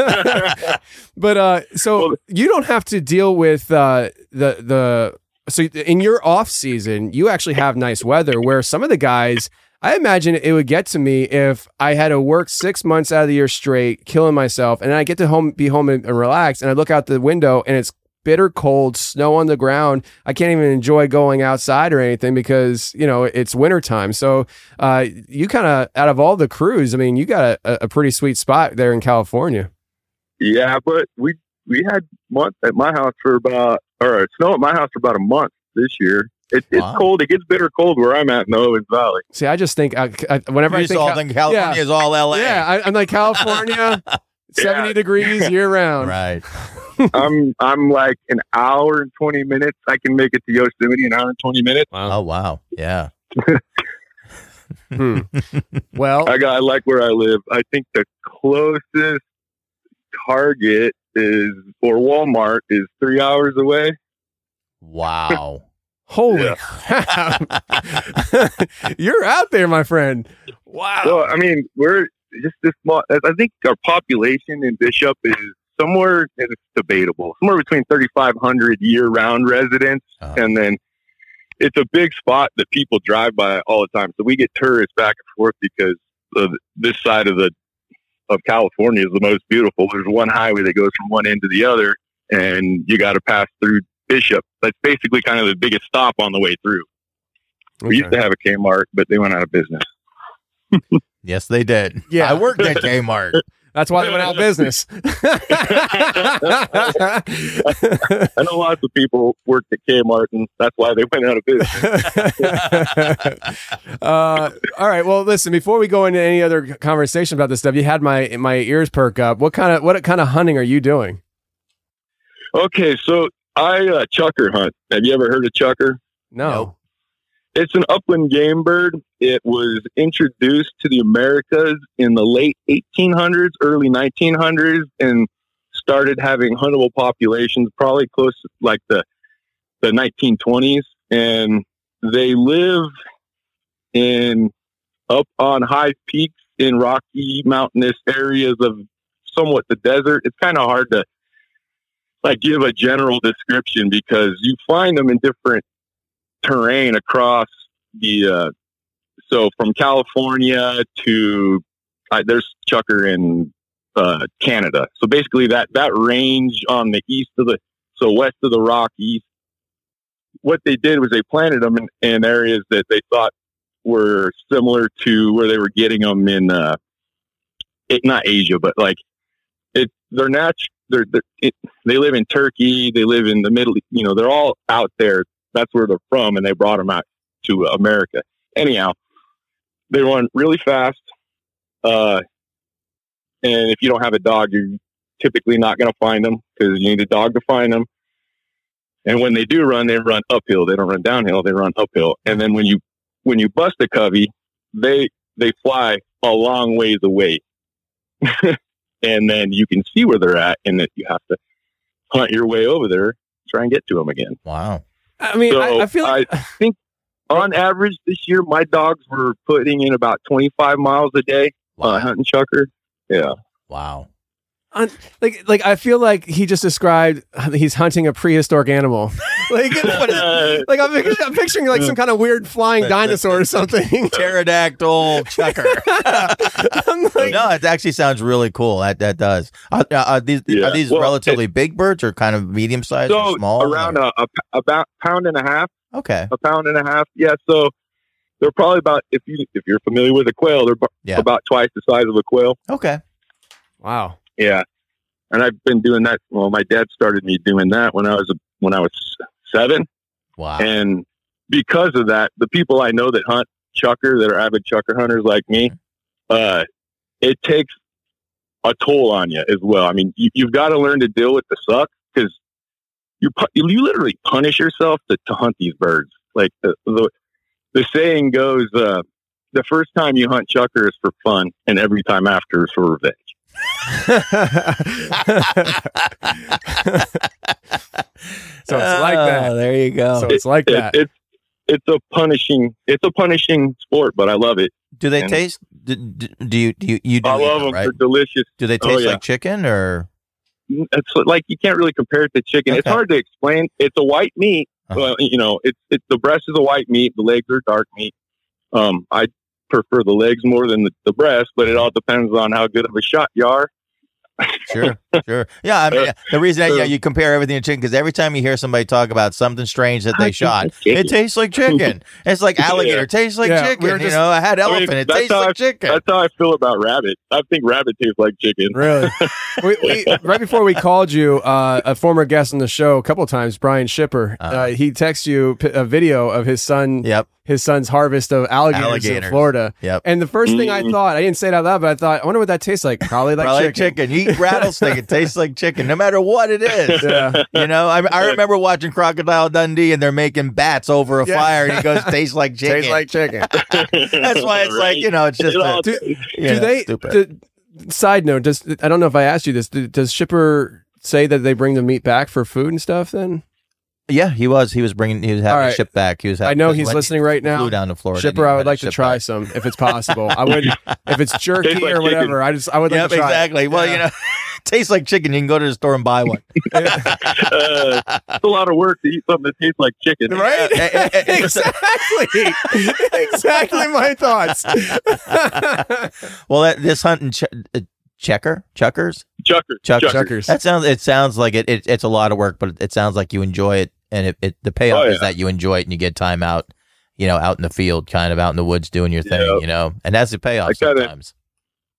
E: But uh, so
G: Well-
E: you don't have to deal with uh, the the. So in your off season, you actually have nice weather. Where some of the guys, I imagine it would get to me if I had to work six months out of the year straight, killing myself, and then I get to home, be home and, and relax, and I look out the window and it's bitter cold, snow on the ground. I can't even enjoy going outside or anything because, you know, it's wintertime. So uh, you kind of, out of all the crews, I mean, you got a, a pretty sweet spot there in California.
G: Yeah, but we we had month at my house for about or snow at my house for about a month this year. It, it's
F: Wow.
G: cold. It gets bitter cold where I'm at in the Owens Valley.
E: See, I just think I, I, whenever
F: You
E: I
F: just
E: think,
F: all
E: Cal-
F: think California
E: yeah.
F: is all L A.
E: yeah, I, I'm like California, seventy degrees year round.
F: Right.
G: I'm I'm like an hour and twenty minutes. I can make it to Yosemite an hour and twenty minutes.
F: Oh, wow. Yeah.
E: Hmm. Well,
G: I got I like where I live. I think the closest Target is or Walmart is three hours away.
F: Wow.
E: holy
G: Yeah.
E: crap. You're out there, my friend. Wow.
G: Well, I mean, we're just this small. I think our population in Bishop is somewhere, and it's debatable, somewhere between thirty-five hundred year-round residents,
F: Uh-huh.
G: and then it's a big spot that people drive by all the time. So we get tourists back and forth because of this side of the of California is the most beautiful. There's one highway that goes from one end to the other, and you got to pass through Bishop. That's basically kind of the biggest stop on the way through. We used to have a Kmart, but they went out of business.
F: Yes, they did.
E: Yeah.
F: I worked at Kmart.
E: That's why they went out of business.
G: I know lots of people worked at Kmart, and that's why they went out of business.
E: uh, all right. Well, listen. Before we go into any other conversation about this stuff, you had my my ears perk up. What kind of what kind of hunting are you doing?
G: Okay, so I uh, chucker hunt. Have you ever heard of chucker?
E: No.
F: Nope.
G: It's an upland game bird. It was introduced to the Americas in the late eighteen hundreds, early nineteen hundreds, and started having huntable populations probably close to like the the nineteen twenties. And they live in up on high peaks in rocky mountainous areas of somewhat the desert. It's kind of hard to like give a general description because you find them in different terrain across the uh so from California to uh, there's chucker in uh Canada, so basically that that range on the east of the so west of the Rockies. What they did was they planted them in, in areas that they thought were similar to where they were getting them in uh it, not Asia, but like it they're natural they're, they're it, they live in Turkey, they live in the Middle, you know, they're all out there. That's where they're from, and they brought them out to America. Anyhow, they run really fast, uh, and if you don't have a dog, you're typically not going to find them because you need a dog to find them. And when they do run, they run uphill. They don't run downhill. They run uphill. And then when you when you bust a covey, they they fly a long ways away, and then you can see where they're at, and that you have to hunt your way over there, try and get to them again.
F: Wow.
E: I mean,
G: So
E: I, I feel like
G: I think on average this year, my dogs were putting in about twenty-five miles a day
F: Wow.
G: uh, hunting chucker. Yeah.
F: Wow.
E: un- like like I feel like he just described he's hunting a prehistoric animal. Like, what is- like I'm, picturing, I'm picturing like some kind of weird flying dinosaur or something.
F: Pterodactyl chucker.
E: I'm like,
F: No, it actually sounds really cool. That that does. Are, are these
G: Yeah.
F: are these
G: Well,
F: relatively big birds or kind of medium sized
G: So
F: or small?
G: around a, a, about pound and a half,
F: Okay.
G: a pound and a half. Yeah. So they're probably about, if you, if you're familiar with a quail, they're bu-
F: Yeah.
G: about twice the size of a quail.
F: Okay.
E: wow.
G: Yeah. And I've been doing that. Well, my dad started me doing that when I was, a, when I was seven.
F: Wow.
G: And because of that, the people I know that hunt chucker, that are avid chucker hunters like me, uh, it takes a toll on you as well. I mean, you, you've got to learn to deal with the suck because you pu- you literally punish yourself to, to hunt these birds. Like the the, the saying goes, uh, the first time you hunt chucker is for fun, and every time after is for revenge.
E: So it's like that.
F: Oh, there you go.
E: So it's like
G: It-
E: that.
G: it's it's a punishing it's a punishing sport, but I love it.
F: do they
G: and-
F: taste? Do, do, do you do you, you do
G: I
F: eat
G: love
F: them,
G: them.
F: right?
G: They're delicious.
F: Do they
G: Oh,
F: taste
G: yeah.
F: like chicken or?
G: It's like you can't really compare it to chicken. It's
F: Okay.
G: hard to explain. It's a white meat.
F: Uh-huh.
G: Well, you know, it's it's the breast is a white meat. The legs are dark meat. Um, I prefer the legs more than the, the breast, but it all depends on how good of a shot you are.
F: Sure, sure. Yeah, I mean, the reason that, yeah, you compare everything to chicken because every time you hear somebody talk about something strange that they
G: I
F: shot,
G: think it's chicken.
F: it tastes like chicken. It's like alligator
G: Yeah.
F: tastes like
E: Yeah, we
F: chicken.
E: were
F: You
E: just-
F: know, I had
G: I mean,
F: elephant. it
G: that's
F: tastes
G: how
F: like
G: I-
F: chicken.
G: That's how I feel about rabbit. I think rabbit tastes like chicken.
E: Really? we, we, right before we called you, uh, a former guest on the show a couple of times, Brian Shipper, uh,
F: Uh-huh.
E: he texted you p- a video of his son,
F: Yep.
E: his son's harvest of alligators,
F: Alligators.
E: in Florida.
F: Yep.
E: And the first thing I
G: Mm.
E: thought, I didn't say it out loud, but I thought, I wonder what that tastes like. Probably like
F: Probably
E: chicken.
F: like chicken. You eat rattlesnake, it tastes like chicken, no matter what it is.
E: Yeah.
F: You know, I, I remember watching Crocodile Dundee and they're making bats over a
E: Yeah.
F: fire and he goes, tastes like chicken.
E: Tastes like chicken.
F: That's why it's like,
G: Right.
F: you know, it's just
G: It
F: a,
G: all-
E: Do,
F: yeah,
E: do they?
F: stupid.
E: do- side note: Does I don't know if I asked you this. do- Does Shipper say that they bring the meat back for food and stuff? Then
F: Yeah, he was. He was bringing. He was having
E: All
F: a
E: right.
F: ship back. He was.
E: I
F: Having,
E: know
F: because
E: he's
F: when
E: listening
F: he
E: right now.
F: Flew down to Florida.
E: Shipper,
F: and he
E: I would
F: had a
E: like to
F: ship
E: try
F: back.
E: some if it's possible. I would if it's jerky
G: Tastes like
E: or whatever.
G: chicken.
E: I just I would like
F: Yep,
E: to try. it.
F: exactly. Well,
E: Yeah.
F: you know, tastes like chicken. You can go to the store and buy one.
G: uh, it's a lot of work to eat something that tastes like chicken.
E: Right?
F: Eh, eh, eh, eh, so-
E: exactly. exactly my thoughts.
F: well, that, this hunting ch- uh, checker, chuckers,
G: Chucker.
F: Chuck-
G: Chucker.
E: Chuckers.
F: that sounds. It sounds like it, it. It's a lot of work, but it sounds like you enjoy it, and it, it the payoff
G: Oh,
F: is
G: yeah.
F: that you enjoy it and you get time out. You know, out in the field, kind of out in the woods doing your thing.
G: Yeah.
F: You know, and that's the payoff
G: I gotta-
F: sometimes.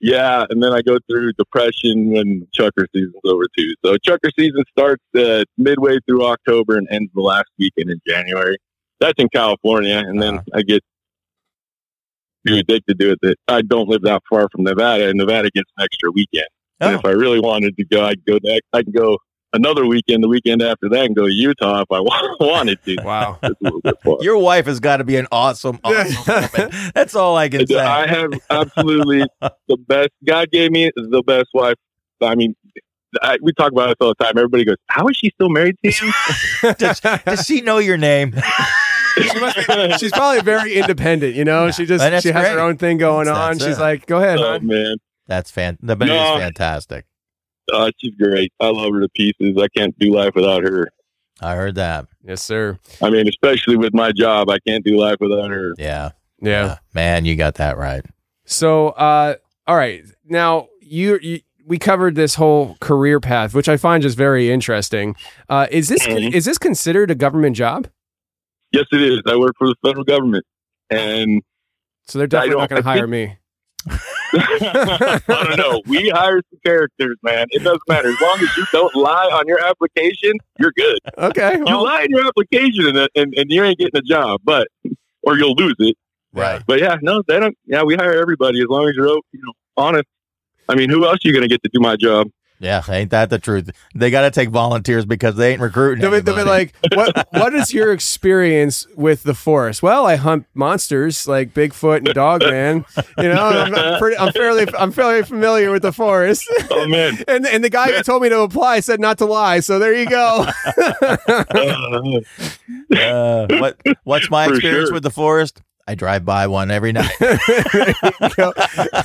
G: yeah, and then I go through depression when trucker season's over too. So trucker season starts uh, midway through October and ends the last weekend in January. That's in California, and then
F: Uh-huh.
G: I get too addicted to it that I don't live that far from Nevada, and Nevada gets an extra weekend. And
F: Oh,
G: if I really wanted to go, I'd go. Back, I can go another weekend, the weekend after that, and go to Utah if I wa- wanted to.
E: Wow.
G: That's a little bit far.
F: your wife has got to be an awesome, awesome woman. That's all I can say.
G: I have absolutely the best. God gave me the best wife. I mean, I, we talk about this all the time. Everybody goes, "How is she still married to you?"
F: does, does she know your name?
E: She must be, she's probably very independent, you know. She just
F: And that's
E: she has
F: great.
E: her own thing going
F: That's-
E: on.
F: that's
E: She's
F: it.
E: like, "Go ahead,
G: Oh
E: hon."
G: man,
F: That's fan. The band
G: No.
F: is fantastic.
G: uh, she's great. I love her to pieces. I can't do life without her.
F: I heard that.
E: Yes, sir.
G: I mean, especially with my job, I can't do life without her.
F: Yeah.
E: Yeah.
F: Man, you got that right.
E: So, uh, all right. Now, you, you we covered this whole career path, which I find just very interesting. Uh, is this
G: Mhm.
E: is this considered a government job?
G: Yes, it is. I work for the federal government, and
E: So they're definitely
G: don't-
E: not going to
G: I
E: hire
G: think-
E: me.
G: I don't know. We hire some characters, man. It doesn't matter as long as you don't lie on your application. You're good.
E: Okay.
G: You
E: well,
G: lie in your application, and, and and you ain't getting a job, but or you'll lose it.
F: Right.
G: But yeah, no, they don't. Yeah, we hire everybody as long as you're you know honest. I mean, who else are you going to get to do my job?
F: Yeah, ain't that the truth? They got to take volunteers because they ain't recruiting.
E: They'll be, they'll be
F: anybody.
E: like, what What is your experience with the forest? Well, I hunt monsters like Bigfoot and Dogman. You know, I'm, I'm, pretty, I'm fairly I'm fairly familiar with the forest.
G: Oh man,
E: And and the guy who told me to apply said not to lie. So there you go.
G: Uh,
F: uh, what? What's my
G: For
F: experience
G: sure.
F: with the forest? I drive by one every night.
E: There you go.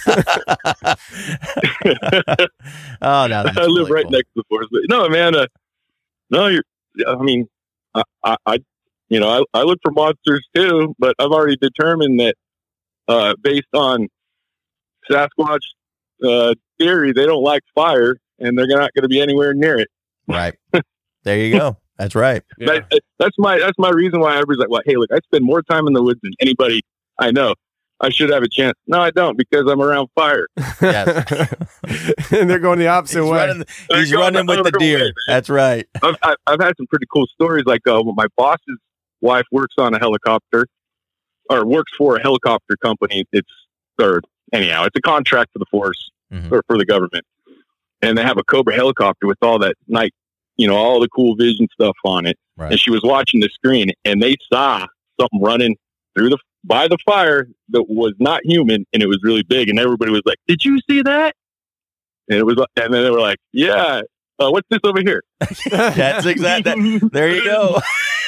F: Oh no, that's
G: I live
F: really
G: right
F: cool.
G: next to the forest. But no, man. Uh, no, you're. I mean, I, I, I you know, I, I look for monsters too, but I've already determined that, uh, based on Sasquatch uh, theory, they don't like fire, and they're not going to be anywhere near it.
F: Right. There you go. That's right.
E: Yeah.
G: That, that's my that's my reason why everybody's like, well, hey, look, I spend more time in the woods than anybody I know. I should have a chance. No, I don't, because I'm around fire.
F: Yes.
E: And they're going the opposite
F: He's
E: way.
F: running, he's
G: They're going
F: running with the
G: other way,
F: deer.
G: man.
F: That's right.
G: I've, I've, I've had some pretty cool stories. Like uh, my boss's wife works on a helicopter, or works for a helicopter company. It's or anyhow, it's a contract for the force
F: Mhm.
G: or for the government, and they have a Cobra helicopter with all that night, you know, all the cool vision stuff on it.
F: Right.
G: And she was watching the screen, and they saw something running through the by the fire that was not human, and it was really big. And everybody was like, "Did you see that?" And it was, and then they were like, "Yeah, uh, what's this over here?"
F: That's exactly. There you go.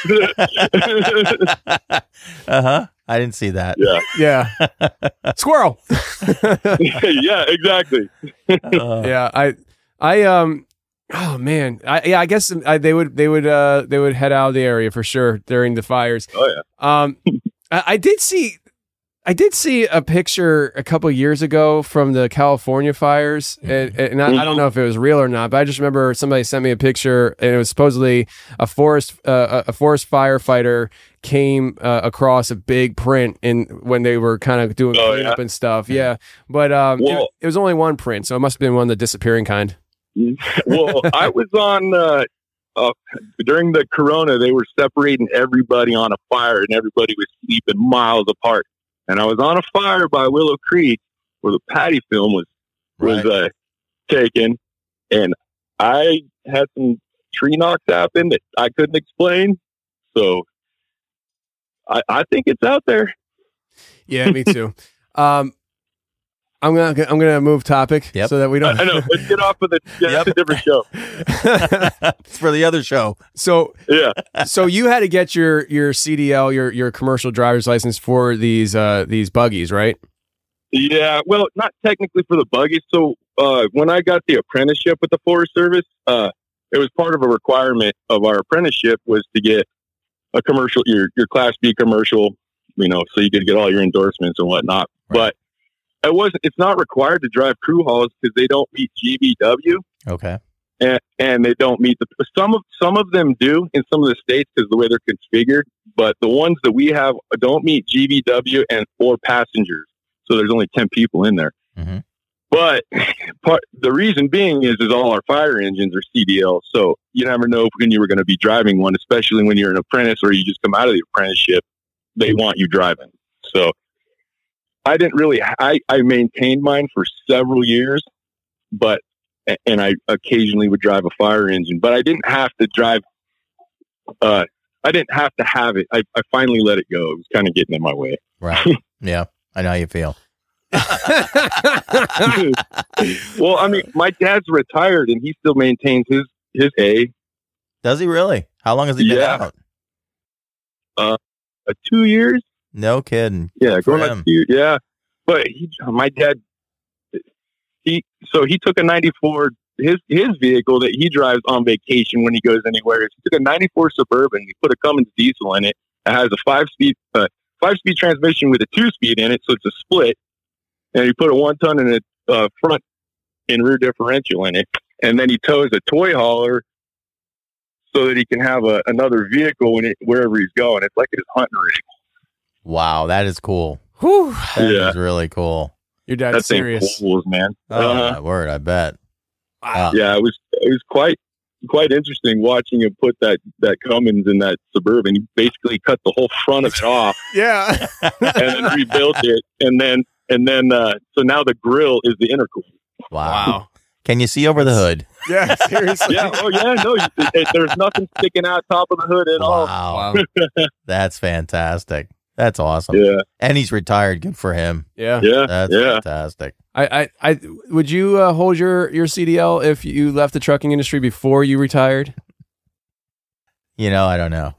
F: uh huh. I didn't see that.
G: Yeah,
E: Yeah. Squirrel.
G: yeah, exactly.
F: Uh,
E: Yeah, I, I, um, oh man, I, yeah, I guess I, they would, they would, uh, they would head out of the area for sure during the fires.
G: Oh yeah.
E: Um, I, I did see, I did see a picture a couple years ago from the California fires, and, and I, I don't know if it was real or not, but I just remember somebody sent me a picture, and it was supposedly a forest, uh, a a forest firefighter came uh, across a big print in when they were kind of doing
G: Oh,
E: cleanup
G: yeah?
E: and stuff. Yeah, but um, it,
G: Whoa.
E: it was only one print, so it must have been one of the disappearing kind.
G: Well, I was on uh, uh, during the Corona. They were separating everybody on a fire, and everybody was sleeping miles apart. And I was on a fire by Willow Creek where the Patty film was was
F: Right.
G: uh, taken, and I had some tree knocks happen that I couldn't explain. So I, I think it's out there.
E: Yeah, me too. um, I'm gonna I'm gonna move topic
F: Yep.
E: so that we
G: I,
E: don't.
G: I know. Let's get off of the. Yeah,
F: Yep.
G: That's a different show.
F: It's for the other show.
E: so
G: Yeah.
E: so you had to get your your C D L, your your commercial driver's license for these uh these buggies, right?
G: Yeah, well, not technically for the buggies. So uh, when I got the apprenticeship with the Forest Service, uh, it was part of a requirement of our apprenticeship was to get a commercial, your your Class B commercial, you know, so you could get all your endorsements and whatnot.
F: Right.
G: But it wasn't. It's not required to drive crew hauls because they don't meet G V W
F: Okay.
G: and and they don't meet the some of some of them do in some of the states because the way they're configured. But the ones that we have don't meet G V W and or passengers. So there's only ten people in there.
F: Mhm.
G: But part, the reason being is, is all our fire engines are C D L. So you never know when you were going to be driving one, especially when you're an apprentice or you just come out of the apprenticeship. They want you driving. So I didn't really, I, I maintained mine for several years, but, and I occasionally would drive a fire engine, but I didn't have to drive, uh, I didn't have to have it. I, I finally let it go. It was kind of getting in my way.
F: Right. Yeah. I know how you feel.
G: Well, I mean, my dad's retired and he still maintains his, his A.
F: Does he really? How long has he been
G: Yeah.
F: out?
G: Uh, uh, two years.
F: No kidding.
G: Yeah,
F: Good for
G: going
F: him.
G: on two years. Yeah, but he, my dad, he so he took a ninety-four. His his vehicle that he drives on vacation when he goes anywhere. He took a ninety-four Suburban. He put a Cummins diesel in it. It has a five speed uh, five speed transmission with a two speed in it, so it's a split. And he put a one ton and a uh, front and rear differential in it. And then he tows a toy hauler so that he can have a, another vehicle in it wherever he's going. It's like his hunting rig.
F: Wow, that is cool.
E: Whew.
F: That is
G: Yeah.
F: really cool.
E: Your dad's
G: That thing
E: serious.
G: fools, man.
F: Oh,
G: Uh-huh.
F: my word, I bet. Wow.
G: Yeah, it was it was quite quite interesting watching him put that that Cummins in that Suburban. He basically cut the whole front of it off
E: Yeah.
G: and then rebuilt it, and then and then uh, so now the grill is the intercooler.
F: Wow.
E: Wow.
F: Can you see over the hood?
E: Yeah, seriously.
G: Yeah. Oh yeah. No, you, it, there's nothing sticking out top of the hood at all.
F: Wow.
E: Wow.
F: That's fantastic. That's awesome.
G: Yeah.
F: And he's retired. Good for him.
E: Yeah.
G: Yeah.
F: That's
G: yeah.
F: fantastic.
E: I, I, I would you uh, hold your, your C D L if you left the trucking industry before you retired?
F: You know, I don't know.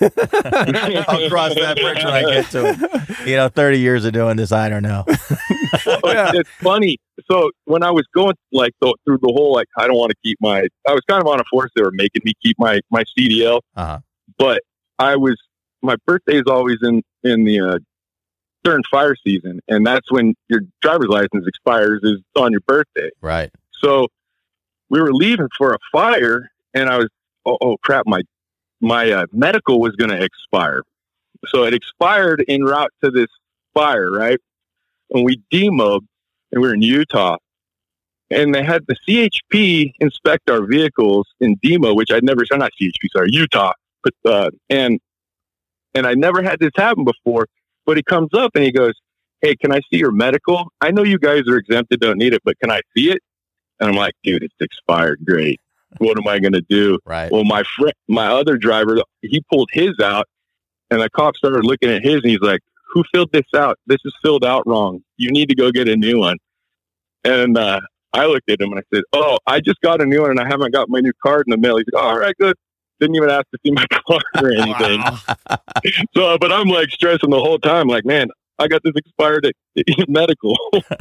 F: I'll cross that bridge when I get to it. You know, thirty years of doing this, I don't know.
G: But it's funny. So when I was going like the, through the whole like I don't want to keep my I was kind of on a force. They were making me keep my my C D L,
F: Uh-huh.
G: but I was my birthday is always in in the uh, during fire season, and that's when your driver's license expires is on your birthday.
F: Right.
G: So we were leaving for a fire, and I was oh, oh crap my my uh, medical was going to expire, so it expired en route to this fire, right? And we demobbed, and we were in Utah, and they had the C H P inspect our vehicles in demo, which I'd never, not C H P, sorry, Utah, but uh, and and I never had this happen before. But he comes up and he goes, "Hey, can I see your medical? I know you guys are exempted, don't need it, but can I see it?" And I'm like, "Dude, it's expired. Great. What am I going to do?"
F: Right.
G: Well, my friend, my other driver, he pulled his out, and the cop started looking at his, and he's like, "Who filled this out? This is filled out wrong. You need to go get a new one." And uh, I looked at him and I said, "Oh, I just got a new one, and I haven't got my new card in the mail." He's like, "Oh, all right, good." Didn't even ask to see my card or anything. So, but I'm like stressing the whole time, like, man, I got this expired at medical.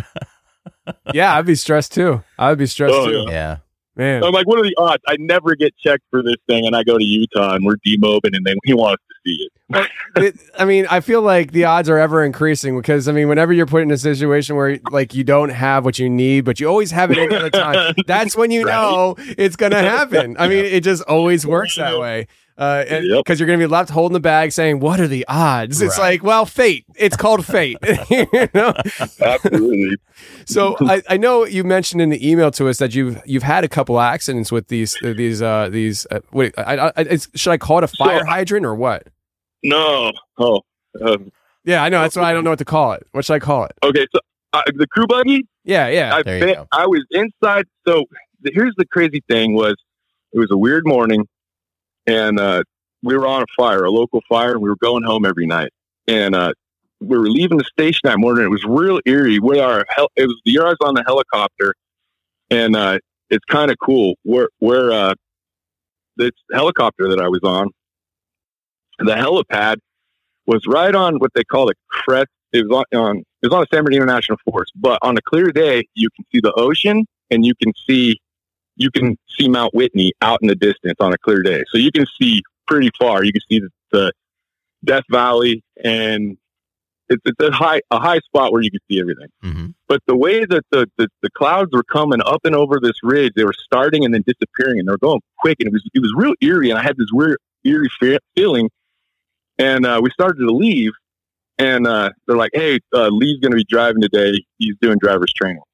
E: Yeah, I'd be stressed too. I'd be stressed
G: Oh,
E: too.
F: Yeah.
E: Man.
G: I'm like, what are the odds? I never get checked for this thing, and I go to Utah, and we're demobbing, and then he wants to see it.
E: It, I mean, I feel like the odds are ever increasing because, I mean, whenever you're put in a situation where like you don't have what you need, but you always have it any other time, that's when you
G: Right.
E: know it's going to happen. I mean, it just always works that way. Uh, and
G: Yep.
E: because you're going to be left holding the bag saying, "What are the odds?" It's
F: Right.
E: like, well, fate. It's called fate. You know?
G: Absolutely.
E: So I, I know you mentioned in the email to us that you've you've had a couple accidents with these uh, these uh, these. Uh, wait, I, I, it's, should I call it a fire
G: So-
E: hydrant or what?
G: No. Oh. Um,
E: Yeah, I know. That's why I don't know what to call it. What should I call it?
G: okay. So uh, the crew buggy.
E: Yeah, yeah.
G: I
F: There you
G: bet
F: go.
G: I was inside. So the, here's the crazy thing: was it was a weird morning, and uh, we were on a fire, a local fire, and we were going home every night. And uh, we were leaving the station that morning. It was real eerie. Where our hel- it was the year I was on the helicopter, and uh, it's kind of cool. Where where uh, this helicopter that I was on, the helipad was right on what they call the crest. It was on, on it was on the San Bernardino National Forest, but on a clear day, you can see the ocean and you can see you can see Mount Whitney out in the distance on a clear day. So you can see pretty far. You can see the, the Death Valley, and it's, it's a high a high spot where you can see everything.
F: Mm-hmm.
G: But the way that the, the, the clouds were coming up and over this ridge, they were starting and then disappearing, and they were going quick, and it was it was real eerie, and I had this weird eerie fe- feeling. And uh, we started to leave, and uh, they're like, "Hey, uh, Lee's going to be driving today. He's doing driver's training."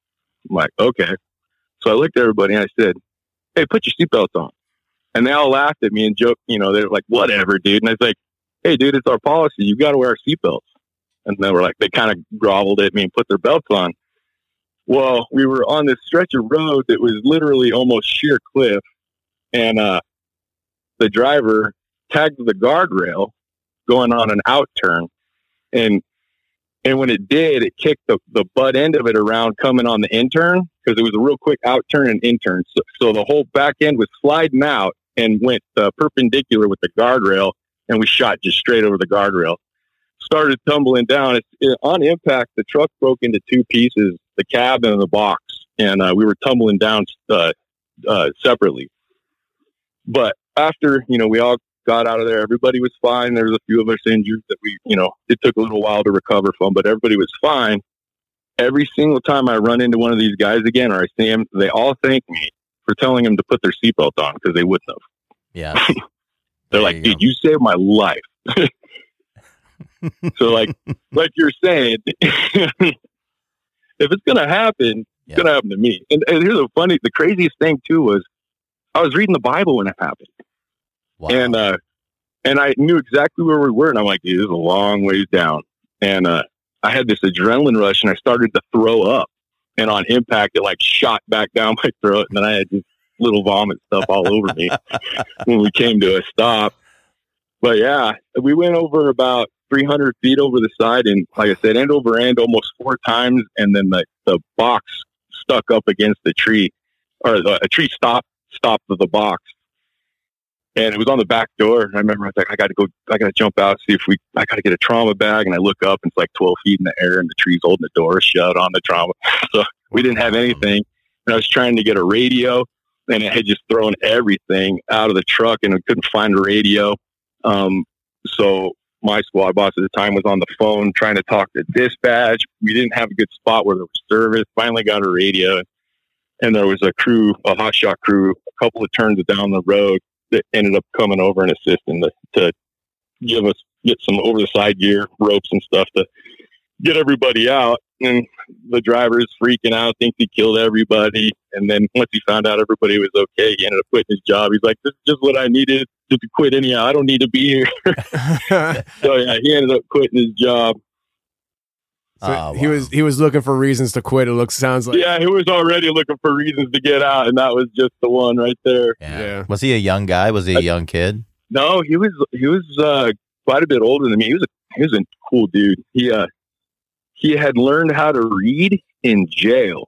G: I'm like, okay. So I looked at everybody and I said, hey, put your seatbelts on. And they all laughed at me and joked, you know, they're like, whatever, dude. And I was like, hey, dude, it's our policy. You got to wear our seatbelts. And they were like, they kind of groveled at me and put their belts on. Well, we were on this stretch of road that was literally almost sheer cliff. And uh, the driver tagged the guardrail going on an out turn. And and when it did, it kicked the, the butt end of it around coming on the in turn, because it was a real quick out turn and in turn. So, so the whole back end was sliding out and went uh, perpendicular with the guardrail, and we shot just straight over the guardrail. Started tumbling down. It, it, on impact, the truck broke into two pieces, the cab and the box, and uh, we were tumbling down uh, uh, separately. But after, you know, we all got out of there, everybody was fine. There was a few of us injured that we, you know, it took a little while to recover from, but everybody was fine. Every single time I run into one of these guys again, or I see them, they all thank me for telling them to put their seatbelt on, because they wouldn't have.
F: Yeah.
G: They're
F: There
G: like,
F: you
G: dude,
F: go.
G: you saved my life. So like, like you're saying, if it's going to happen, it's
F: Yeah.
G: going to happen to me. And, and here's the funny, the craziest thing too was I was reading the Bible when it happened.
F: Wow.
G: And, uh, and I knew exactly where we were. And I'm like, dude, this is a long ways down. And, uh, I had this adrenaline rush and I started to throw up, and on impact, it like shot back down my throat. And then I had this little vomit stuff all over me when we came to a stop. But yeah, we went over about three hundred feet over the side, and like I said, end over end almost four times. And then the, the box stuck up against the tree, or the, a tree stopped, stopped the box. And it was on the back door. I remember I was like, I got to go, I got to jump out, see if we, I got to get a trauma bag. And I look up and it's like twelve feet in the air, and the tree's holding the door shut on the trauma. So we didn't have anything. And I was trying to get a radio, and it had just thrown everything out of the truck, and we couldn't find a radio. Um, so my squad boss at the time was on the phone trying to talk to dispatch. We didn't have a good spot where there was service. Finally got a radio, and there was a crew, a hotshot crew, a couple of turns down the road that ended up coming over and assisting to, to give us, get some over the side gear, ropes and stuff to get everybody out. And the driver is freaking out, thinks he killed everybody. And then once he found out everybody was okay, he ended up quitting his job. He's like, this is just what I needed to quit anyhow. I don't need to be here. So yeah, he ended up quitting his job.
E: So
F: Oh,
E: he
F: wow.
E: was he was looking for reasons to quit. It looks sounds like
G: Yeah, he was already looking for reasons to get out, and that was just the one right there.
F: Yeah.
E: Yeah.
F: Was he a young guy? Was he a young kid?
G: No, he was he was uh, quite a bit older than me. He was a he was a cool dude. He uh he had learned how to read in jail.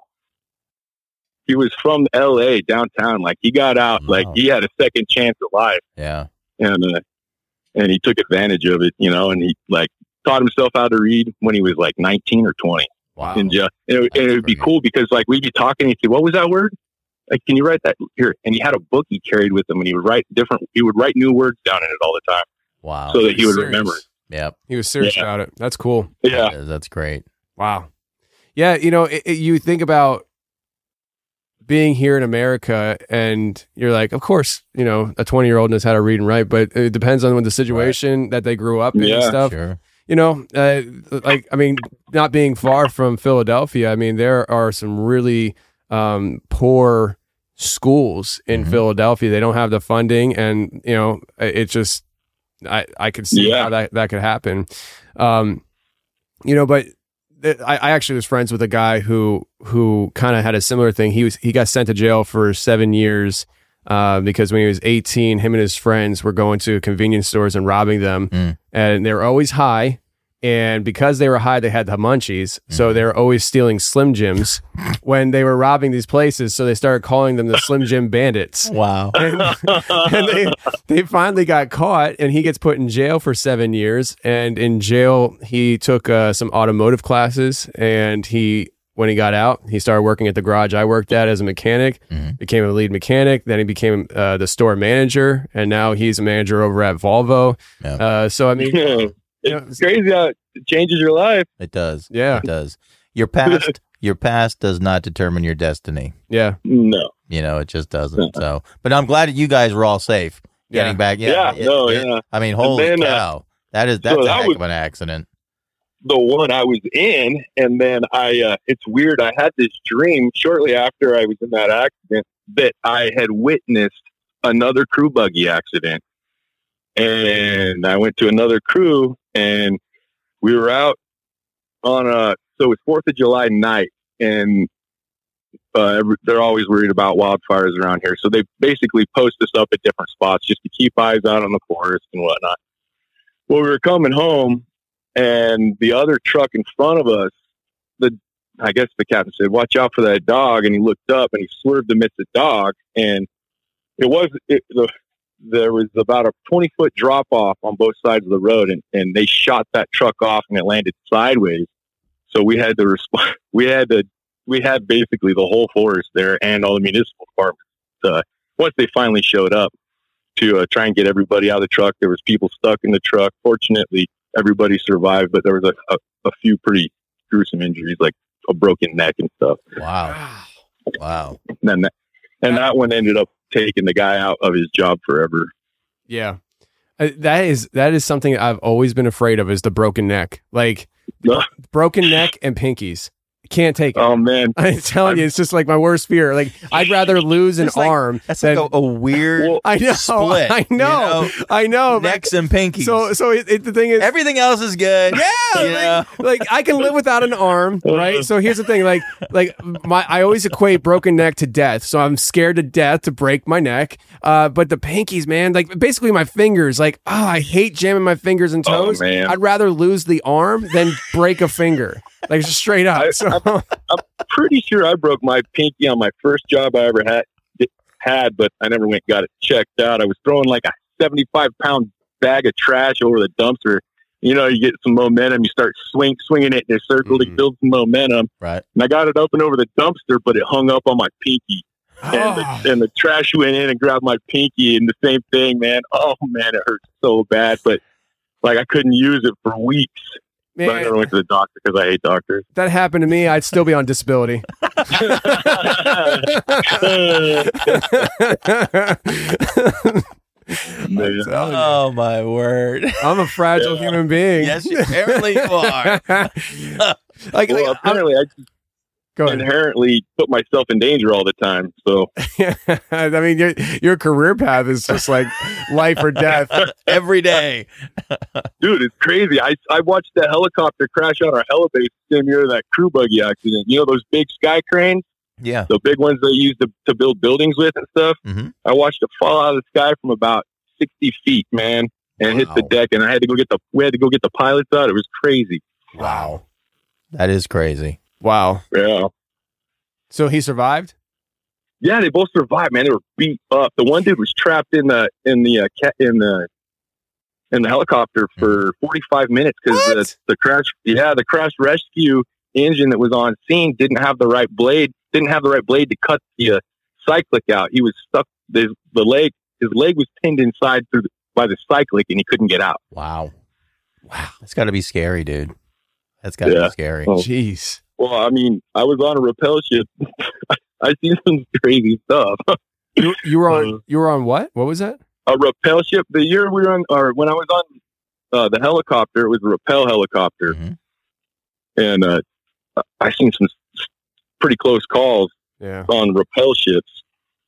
G: He was from L A downtown. Like he got out,
F: Wow.
G: like he had a second chance at life,
F: Yeah.
G: and uh, and he took advantage of it, you know. And he like taught himself how to read when he was like nineteen or twenty
F: Wow.
G: in jail. And it, and it would be
F: That's
G: cool because like we'd be talking, and he'd say, "What was that word? Like, can you write that here?" And he had a book he carried with him, and he would write different. He would write new words down in it all the time,
F: Wow.
G: so that he would
E: serious.
G: remember it.
F: Yep.
E: he was serious
G: Yeah.
E: about it. That's cool.
G: Yeah.
F: That is- That's great.
E: Wow. Yeah, you know, it, it- you think about being here in America, and you're like, of course, you know, a twenty year old knows how to read and write, but it depends on the situation that they grew up in and
G: Yeah.
E: stuff.
F: Sure.
E: You know, uh, like, I mean, not being far from Philadelphia, I mean, there are some really um, poor schools in
F: Mhm.
E: Philadelphia. They don't have the funding, and, you know, it just, I, I could see
G: Yeah.
E: how that, that could happen. Um, you know, but th- I, I actually was friends with a guy who, who kind of had a similar thing. He was, he got sent to jail for seven years uh, because when he was eighteen, him and his friends were going to convenience stores and robbing them,
F: Mm.
E: and they were always high. And because they were high, they had the munchies. So they were always stealing Slim Jims when they were robbing these places. So they started calling them the Slim Jim Bandits.
F: Wow.
E: And, and they, they finally got caught, and he gets put in jail for seven years. And in jail, he took uh, some automotive classes, and he, when he got out, he started working at the garage I worked at as a mechanic,
F: Mhm.
E: became a lead mechanic. Then he became uh, the store manager, and now he's a manager over at Volvo.
F: Yeah.
E: Uh, so, I mean,
G: It's crazy how it changes your life.
F: It does.
E: yeah,
F: It does. Your past, your past does not determine your destiny.
E: yeah.
G: No.
F: You know, it just doesn't. So, but I'm glad that you guys were all safe getting
E: Yeah.
F: back. Yeah.
G: Yeah,
F: it-
G: no,
F: it-
G: yeah.
F: I mean, holy
G: then, uh,
F: cow. That is, that's
G: so
F: a
G: that
F: heck
G: was-
F: of an accident.
G: the one I was in, and then I. Uh, it's weird. I had this dream shortly after I was in that accident that I had witnessed another crew buggy accident, and I went to another crew, and we were out on a. So it was Fourth of July night, and uh, they're always worried about wildfires around here. So they basically post us up at different spots just to keep eyes out on the forest and whatnot. Well, we were coming home, and the other truck in front of us, the I guess the captain said, "Watch out for that dog." And he looked up and he swerved to miss the dog. And it was it, the, there was about a twenty foot drop off on both sides of the road, and, and they shot that truck off, and it landed sideways. So we had to respond. We had to. We had basically the whole forest there and all the municipal departments. Uh, once they finally showed up to uh, try and get everybody out of the truck, there was people stuck in the truck. Fortunately, everybody survived, but there was a, a, a few pretty gruesome injuries, like a broken neck and stuff.
F: Wow. Wow.
G: And then that, and that one ended up taking the guy out of his job forever.
E: Yeah. Uh, that is that is something I've always been afraid of, is the broken neck. Like broken neck and pinkies. Can't take it.
G: Oh man,
E: I'm telling
G: I'm,
E: you, it's just like my worst fear. Like I'd rather lose an
F: like,
E: arm.
F: That's
E: than,
F: like a, a weird
E: well, I know,
F: split.
E: I know,
F: you know?
E: I know.
F: Necks and pinkies.
E: So, so it, it, the thing is,
F: everything else is good.
E: Yeah,
F: yeah.
E: Like, like I can live without an arm, right? So here's the thing, like, like my I always equate broken neck to death. So I'm scared to death to break my neck. Uh, but the pinkies, man, like basically my fingers, like oh, I hate jamming my fingers and toes.
G: Oh, man.
E: I'd rather lose the arm than break a finger, like just straight up.
G: I,
E: so.
G: I'm, I'm pretty sure I broke my pinky on my first job I ever had. Had, but I never went and got it checked out. I was throwing like a seventy-five pound bag of trash over the dumpster. You know, you get some momentum, you start swing swinging it in a circle mm-hmm. to build some momentum.
F: Right.
G: And I got it up and over the dumpster, but it hung up on my pinky. Oh. And, the, and the trash went in and grabbed my pinky, and the same thing, man. Oh man, it hurt so bad, but like I couldn't use it for weeks. Man. But I never went to the doctor because I hate doctors.
E: That happened to me, I'd still be on disability.
F: Oh my word!
E: I'm a fragile yeah. human being.
F: Yes, you, apparently you are.
G: like, well, like, apparently I'm, I just go inherently put myself in danger all the time. So,
E: I mean, your your career path is just like life or death
F: every day,
G: dude. It's crazy. I I watched that helicopter crash on our helibase same year of that crew buggy accident. You know those big sky cranes?
F: Yeah,
G: the big ones they use to, to build buildings with and stuff.
F: Mm-hmm.
G: I watched it fall out of the sky from about sixty feet, man, and wow. hit the deck. And I had to go get the we had to go get the pilots out. It was crazy.
F: Wow, that is crazy.
E: Wow.
G: Yeah.
E: So he survived?
G: Yeah, they both survived, man. They were beat up. The one dude was trapped in the in the uh, ca- in the in the helicopter for forty-five minutes because the, the crash. Yeah, the crash rescue engine that was on scene didn't have the right blade. Didn't have the right blade to cut the uh, cyclic out. He was stuck. The, the leg, his leg was pinned inside through the, by the cyclic, and he couldn't get out.
F: Wow, wow, that's got to be scary, dude. That's got to yeah. be scary.
G: Oh.
E: Jeez.
G: Well, I mean, I was on a rappel ship. I seen some crazy stuff.
E: you, you were on. You were on what? What was that?
G: A rappel ship. The year we were on, or when I was on uh, the helicopter, it was a rappel helicopter, mm-hmm. and uh, I seen some pretty close calls
E: yeah.
G: on rappel ships.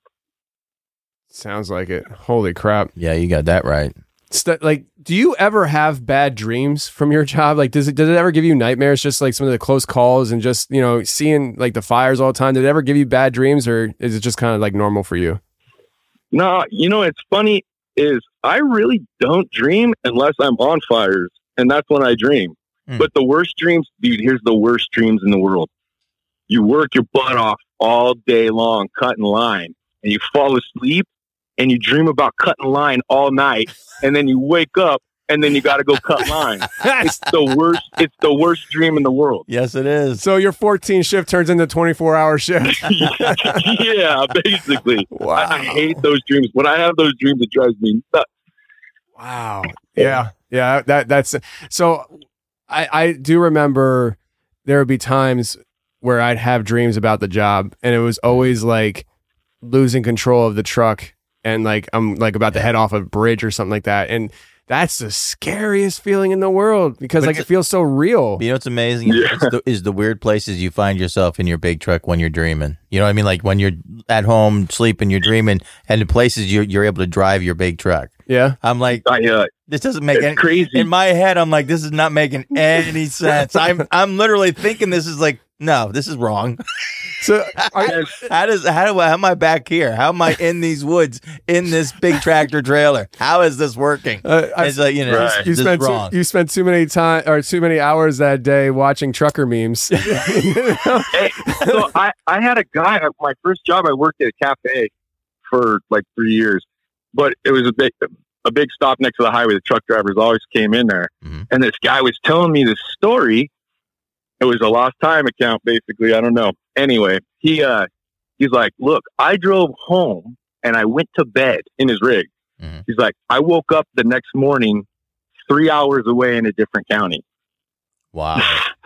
E: Sounds like it. Holy crap.
F: Yeah, you got that right.
E: St- like, do you ever have bad dreams from your job? Like, does it does it ever give you nightmares, just like some of the close calls and just, you know, seeing like the fires all the time? Did it ever give you bad dreams, or is it just kind of like normal for you?
G: No, you know, it's funny is I really don't dream unless I'm on fires, and that's when I dream. Mm. But the worst dreams, dude, here's the worst dreams in the world. You work your butt off all day long cutting line, and you fall asleep, and you dream about cutting line all night, and then you wake up, and then you got to go cut line. It's the worst. It's the worst dream in the world.
F: Yes, it is.
E: So your fourteen shift turns into twenty-four hour shift.
G: Yeah, basically.
E: Wow.
G: I, I hate those dreams. When I have those dreams, it drives me nuts.
E: Wow. Yeah. Yeah. That that's so. I I do remember there would be times where I'd have dreams about the job, and it was always like losing control of the truck, and like I'm like about to head off a bridge or something like that. And That's the scariest feeling in the world because
F: But
E: like
F: it's-
E: it feels so real.
F: You know what's amazing is,
G: Yeah.
F: is, the, is the weird places you find yourself in your big truck when you're dreaming. You know what I mean? Like when you're at home sleeping, you're dreaming, and the places you're you're able to drive your big truck.
E: Yeah.
F: I'm like,
G: I, uh,
F: this doesn't make
G: it's
F: any
G: crazy.
F: in my head. I'm like, this is not making any sense. I'm I'm literally thinking this is like, no, this is wrong.
E: So are,
F: How does how do I, how am I back here? How am I in these woods in this big tractor trailer? How is this working?
E: Uh, I-
F: it's like, you know,
G: Right.
F: this,
E: you
F: this
E: spent
F: is
E: too,
F: wrong.
E: you spent too many time or too many hours that day watching trucker memes.
G: Hey, so I, I had a guy at my first job. I worked at a cafe for like three years, but it was a big, a big stop next to the highway. The truck drivers always came in there,
F: Mhm.
G: and this guy was telling me this story. It was a lost time account, basically. I don't know. Anyway, he uh, he's like, "Look, I drove home and I went to bed in his rig."
F: Mhm.
G: He's like, "I woke up the next morning, three hours away in a different county."
F: Wow.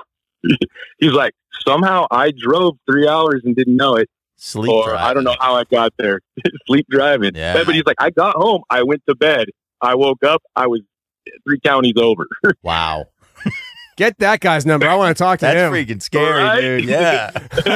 G: He's like, "Somehow I drove three hours and didn't know it."
F: Sleep
G: or
F: driving.
G: I don't know how I got there. Sleep driving.
F: Yeah.
G: But he's like, I got home, I went to bed, I woke up, I was three counties over.
F: Wow.
E: Get that guy's number. I want to talk to
F: That's
E: him.
F: freaking scary,
G: Right?
F: dude. Yeah.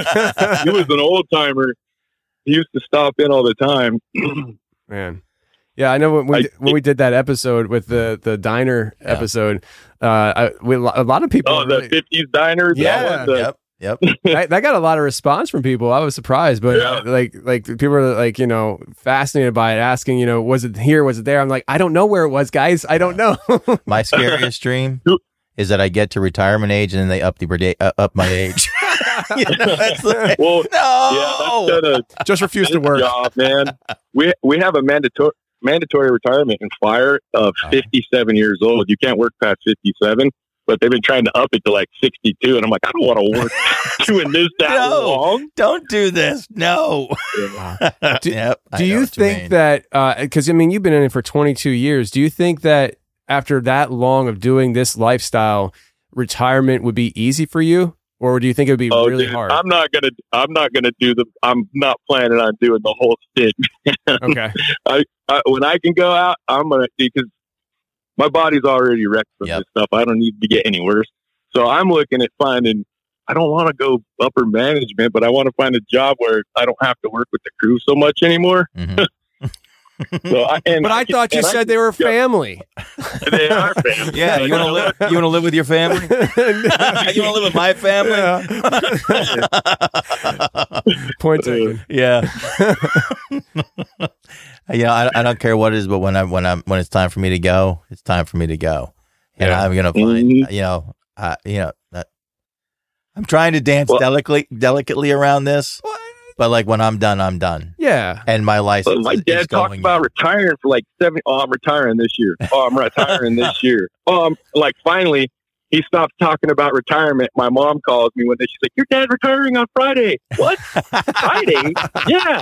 G: He was an old timer. He used to stop in all the time.
E: Man. Yeah, I know when we
G: I-
E: when we did that episode with the the diner
F: Yeah.
E: episode, uh, I, we, a lot of people.
G: Oh, the
E: really-
G: fifties diner.
E: Yeah.
G: That was the,
F: Yep. Yep.
E: that, that got a lot of response from people. I was surprised, but
G: Yeah.
E: like like people are like you know fascinated by it, asking you know was it here, was it there? I'm like I don't know where it was, guys. I don't know.
F: My scariest dream is that I get to retirement age and then they up the birthday- uh, up my age. You know, that's like,
G: Well,
F: no.
G: yeah, that's kind of
E: Just refuse to work.
G: job, man. We we have a mandatory mandatory retirement in fire of fifty-seven years old. You can't work past fifty-seven, but they've been trying to up it to like sixty-two, and I'm like, I don't want to work doing this that
F: No.
G: long.
F: Don't do this. No.
E: Do-
F: Yep, I
E: Do
F: know
E: you
F: what
E: think
F: mean.
E: that because I mean you've been in it for twenty-two years? Do you think that after that long of doing this lifestyle, retirement would be easy for you, or do you think it would be
G: Oh,
E: really
G: dude,
E: hard?
G: I'm not gonna. I'm not gonna do the. I'm not planning on doing the whole stint.
E: Okay.
G: I, when I can go out, I'm gonna because my body's already wrecked from
F: Yep.
G: this stuff. I don't need to get any worse. So I'm looking at finding. I don't want to go upper management, but I want to find a job where I don't have to work with the crew so much anymore.
F: Mhm.
G: So I, and
E: But I
G: can-
E: thought you
G: and I
E: said
G: can-
E: they were family.
G: they are family.
F: Yeah, you want to live? You want to live with your family? you want to live with my family?
E: Point taken.
F: Yeah. you know, I, I don't care what it is, but when I when I when it's time for me to go, it's time for me to go, and
E: Yeah.
F: I'm gonna find
G: Mhm.
F: you know, uh, you know, that, I'm trying to dance
G: Well-
F: delicately delicately around this, but like when I'm done, I'm done,
E: Yeah.
F: and my license.
G: But my
F: is- is
G: dad talked
F: going
G: about
F: in.
G: retiring for like seven. Oh, I'm retiring this year. Oh, I'm retiring this year. Oh, I'm like finally he stopped talking about retirement. My mom calls me one day. She's like, "Your dad's retiring on Friday." What? Friday? Yeah.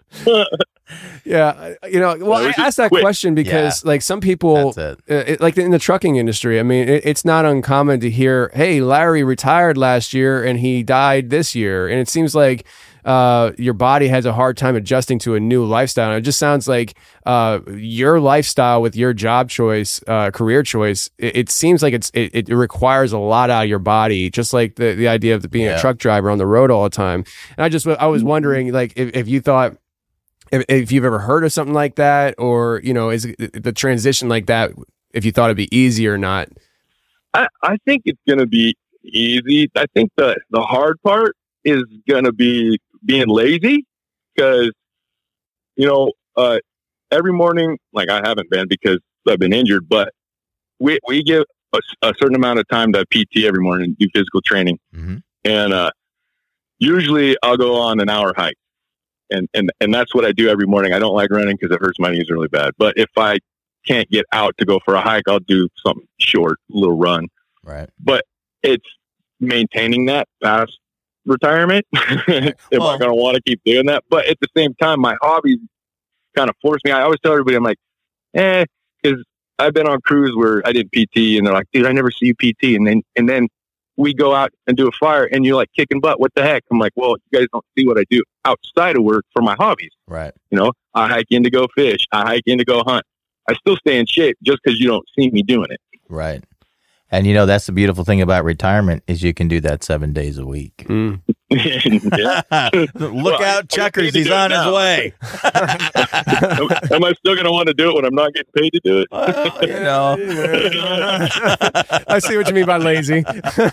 E: Yeah, you know, well,
G: Well,
E: I
G: we just
E: asked that
G: quit.
E: question because, like, some people,
F: That's
E: uh, it, like in the trucking industry, I mean, it, it's not uncommon to hear, "Hey, Larry retired last year and he died this year," and it seems like uh, your body has a hard time adjusting to a new lifestyle. And it just sounds like uh, your lifestyle with your job choice, uh, career choice, it, it seems like it's it, it requires a lot out of your body, just like the the idea of being
F: Yeah.
E: a truck driver on the road all the time. And I just I was wondering, like, if, if you thought. If, if you've ever heard of something like that, or, you know, is it- the transition like that, if you thought it'd be easy or not.
G: I, I think it's going to be easy. I think the, the hard part is going to be being lazy because, you know, uh, every morning, like I haven't been because I've been injured, but we, we give a, a certain amount of time to P T every morning, do physical training.
F: Mhm.
G: And uh, usually I'll go on an hour hike. And, and, and that's what I do every morning. I don't like running because it hurts my knees really bad. But if I can't get out to go for a hike, I'll do something short, a little run.
F: Right.
G: But it's maintaining that past retirement. Am
F: Well-
G: I going to want to keep doing that? But at the same time, my hobbies kind of force me. I always tell everybody, I'm like, eh, because I've been on crews where I did P T, and they're like, dude, I never see you P T. And then, and then we go out and do a fire, and you're like kicking butt. What the heck? I'm like, well, you guys don't see what I do outside of work for my hobbies.
F: Right.
G: You know, I hike in to go fish. I hike in to go hunt. I still stay in shape just because you don't see me doing it.
F: Right. And, you know, that's the beautiful thing about retirement is you can do that seven days a week.
E: Mm.
F: Look
G: Well,
F: out,
G: I-
F: Chuckers.
G: I
F: He's
G: do it
F: on his
G: now.
F: way.
G: am, am I still going to want to do it when I'm not getting paid to do it?
F: Well, you know.
E: I see what you mean by lazy.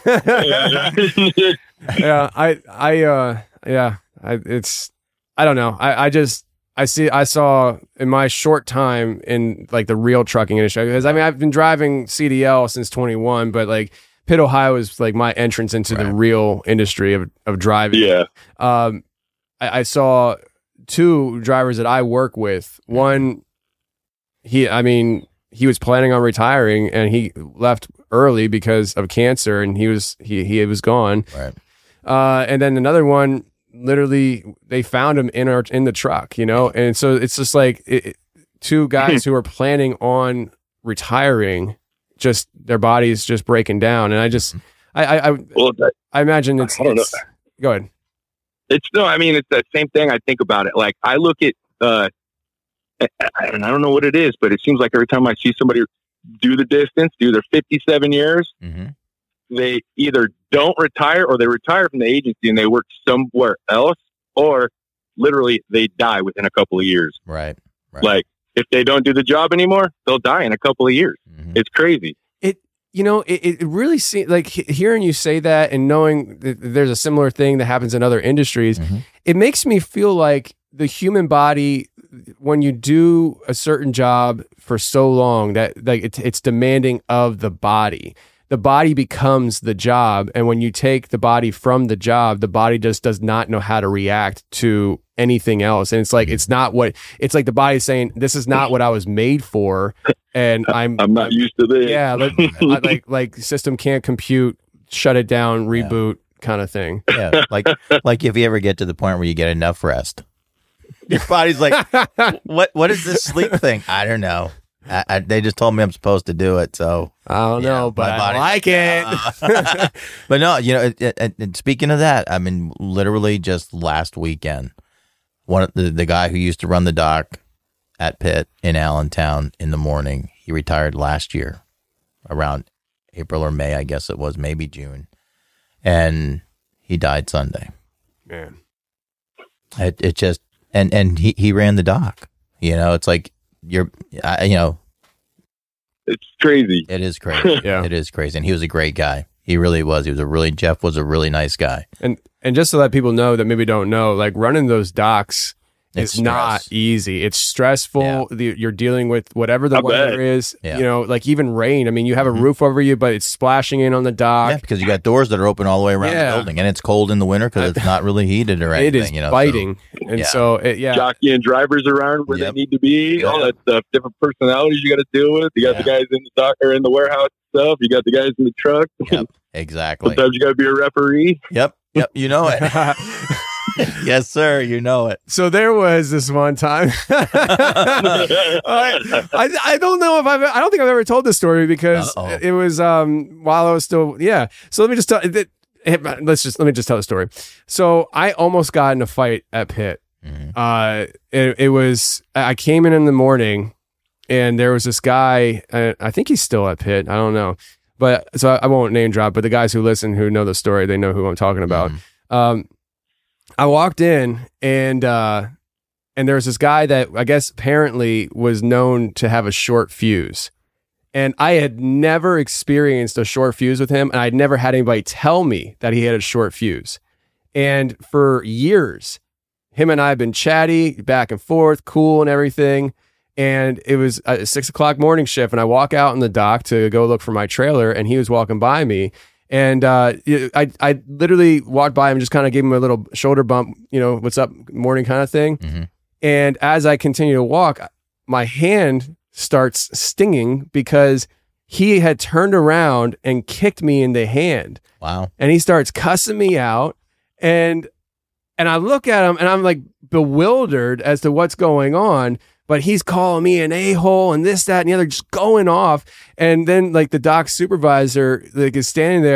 G: yeah, yeah.
E: yeah, I, I, uh, yeah, I, it's, I don't know. I, I just, I see, I saw in my short time in like the real trucking industry, because I mean, I've been driving C D L since twenty-one, but like Pitt, Ohio is like my entrance into
F: Right.
E: the real industry of, of driving.
G: yeah.
E: Um, I, I saw two drivers that I work with. One, he, I mean, he was planning on retiring and he left early because of cancer, and he was he he was gone.
F: Right.
E: Uh, and then another one, literally, they found him in our in the truck, you know. And so it's just like it, it- two guys who are planning on retiring, just their bodies just breaking down. And I just, I, I, I,
G: Well, that,
E: I imagine it's.
G: I don't know.
E: it's- Go ahead.
G: it's no, I mean, it's that same thing. I think about it. Like I look at, uh, and I don't know what it is, but it seems like every time I see somebody do the distance, do their fifty-seven years,
F: Mm-hmm.
G: they either don't retire or they retire from the agency and they work somewhere else, or literally they die within a couple of years.
F: Right. Right.
G: Like if they don't do the job anymore, they'll die in a couple of years.
F: Mhm.
G: It's crazy.
E: You know, it, it really seems like he- hearing you say that and knowing that there's a similar thing that happens in other industries,
F: Mhm.
E: it makes me feel like the human body, when you do a certain job for so long, that like it, it's demanding of the body. The body becomes the job, and when you take the body from the job, the body just does not know how to react to anything else. And it's like it's not what it's like. The body's saying, "This is not what I was made for," and I'm
G: I'm not used to this.
E: yeah, like, I- like like system can't compute, shut it down, reboot kind of thing.
F: Yeah. Like, like if you ever get to the point where you get enough rest, your body's like, what? What is this sleep thing? I don't know. I, I, they just told me I'm supposed to do it, so
E: I don't
F: Yeah,
E: know,
F: my
E: but I
F: body-
E: like it.
F: but no, you know. It, it, it, and speaking of that, I mean, literally just last weekend, one of the the guy who used to run the dock at Pitt in Allentown in the morning, he retired last year, around April or May, I guess it was, maybe June, and he died Sunday.
E: Man,
F: It it just and and he he ran the dock. You know, it's like you're, I, you know,
G: It's crazy.
F: it is crazy.
E: Yeah.
F: It is crazy, and he was a great guy. He really was. He was a really Jeff was a really nice guy.
E: and and just to let people know that maybe don't know, like running those docks
F: It's
E: is not
F: stress.
E: easy. It's stressful.
F: Yeah.
E: The, you're dealing with whatever the
G: I
E: weather
G: bet.
E: is.
F: Yeah.
E: You know, like even rain. I mean, you have a
F: Mhm.
E: roof over you, but it's splashing in on the dock.
F: Yeah, because you got doors that are open all the way around
E: Yeah.
F: the building, and it's cold in the winter because it's not really heated or anything.
E: It is
F: you know, so-
E: biting, and
F: yeah.
E: so it, yeah.
G: Jockey and drivers around where
F: Yep.
G: they need to be, all
F: Yeah.
G: that stuff. Different personalities you got to deal with. You got
F: Yeah.
G: the guys in the dock or in the warehouse and stuff. You got the guys in the truck.
F: Yep, exactly.
G: Sometimes you got to be a referee.
F: Yep, yep. You know it. Yes, sir. You know it.
E: So there was this one time. I, I I don't know if I've I don't think I've ever told this story because
F: Uh-oh.
E: it was um while I was still yeah. So let me just tell it, it- let's just let me just tell the story. So I almost got in a fight at Pitt.
F: Mhm.
E: Uh, it, it was I came in in the morning, and there was this guy. Uh, I think he's still at Pitt. I don't know, but so I, I won't name drop. But the guys who listen who know the story, they know who I'm talking about.
F: Mhm.
E: Um, I walked in and uh, and there was this guy that I guess apparently was known to have a short fuse, and I had never experienced a short fuse with him, and I'd never had anybody tell me that he had a short fuse. And for years, him and I have been chatty back and forth, cool and everything. And it was a six o'clock morning shift, and I walk out in the dock to go look for my trailer, and he was walking by me. And uh, I I literally walked by him and just kind of gave him a little shoulder bump, you know, what's up, morning kind of thing.
F: Mhm.
E: And as I continue to walk, my hand starts stinging because he had turned around and kicked me in the hand.
F: Wow.
E: And he starts cussing me out. And and I look at him and I'm like bewildered as to what's going on. But he's calling me an a-hole and this, that, and the other, just going off. And then like the dock supervisor like is standing there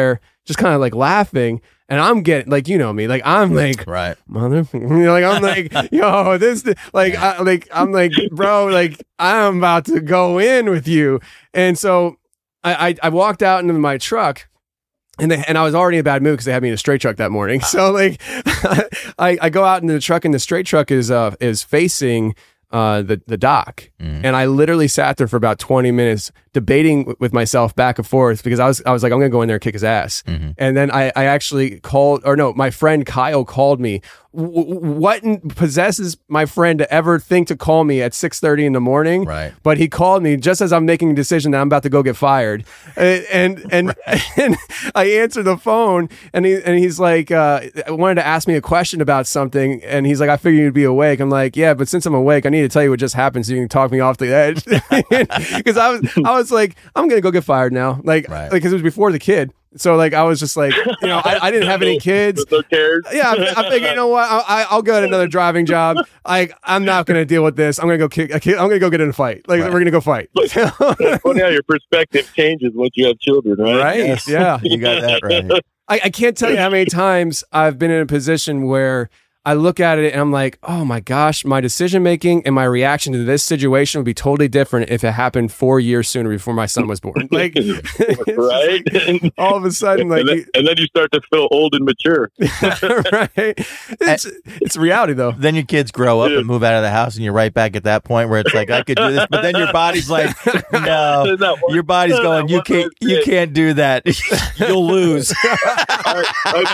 E: just kind of like laughing. And I'm getting like, you know me, like I'm like,
F: Right.
E: mother, you know, like I'm like, yo, this, like, I, like I'm like, bro, like I'm about to go in with you. And so I, I, I walked out into my truck. And they, and I was already in a bad mood because they had me in a straight truck that morning. So like, I, I go out into the truck, and the straight truck is uh is facing uh the the dock,
F: Mm.
E: and I literally sat there for about twenty minutes debating w- with myself back and forth because I was I was like, I'm gonna go in there and kick his ass.
F: Mm-hmm.
E: And then I I actually called, or no, my friend Kyle called me. W- what in- possesses my friend to ever think to call me at six thirty in the morning?
F: Right.
E: But he called me just as I'm making a decision that I'm about to go get fired, and and and, and I answer the phone, and he and he's like, uh, wanted to ask me a question about something, and he's like, I figured you'd be awake. I'm like, yeah, but since I'm awake, I need to tell you what just happened so you can talk me off the edge, because I was I was like, I'm gonna go get fired now, like
F: Right.
E: like because it was before the kid. So like I was just like, you know, I, I didn't have any kids.
G: Who cares?
E: Yeah, I, I figured, you know what? I, I- I'll go get another driving job. Like, I'm not going to deal with this. I'm going to go kick. I'm going to go get in a fight. Like,
F: Right.
E: we're going to go fight.
G: It's funny how your perspective changes once you have children, right?
E: Right?
F: Yes.
E: Yeah.
F: You got that right.
E: I, I can't tell you how many times I've been in a position where I look at it and I'm like, oh my gosh, my decision making and my reaction to this situation would be totally different if it happened four years sooner before my son was born. Like,
G: Right?
E: all of a sudden, like,
G: and, then, and then you start to feel old and mature.
E: right? It's it's reality though.
F: Then your kids grow up and move out of the house, and you're right back at that point where it's like, I could do this, but then your body's like, no.
G: There's not one-
F: Your body's
G: there's
F: going,
G: not
F: you
G: one
F: can't,
G: little
F: you
G: kid.
F: can't do that. You'll lose.
G: I,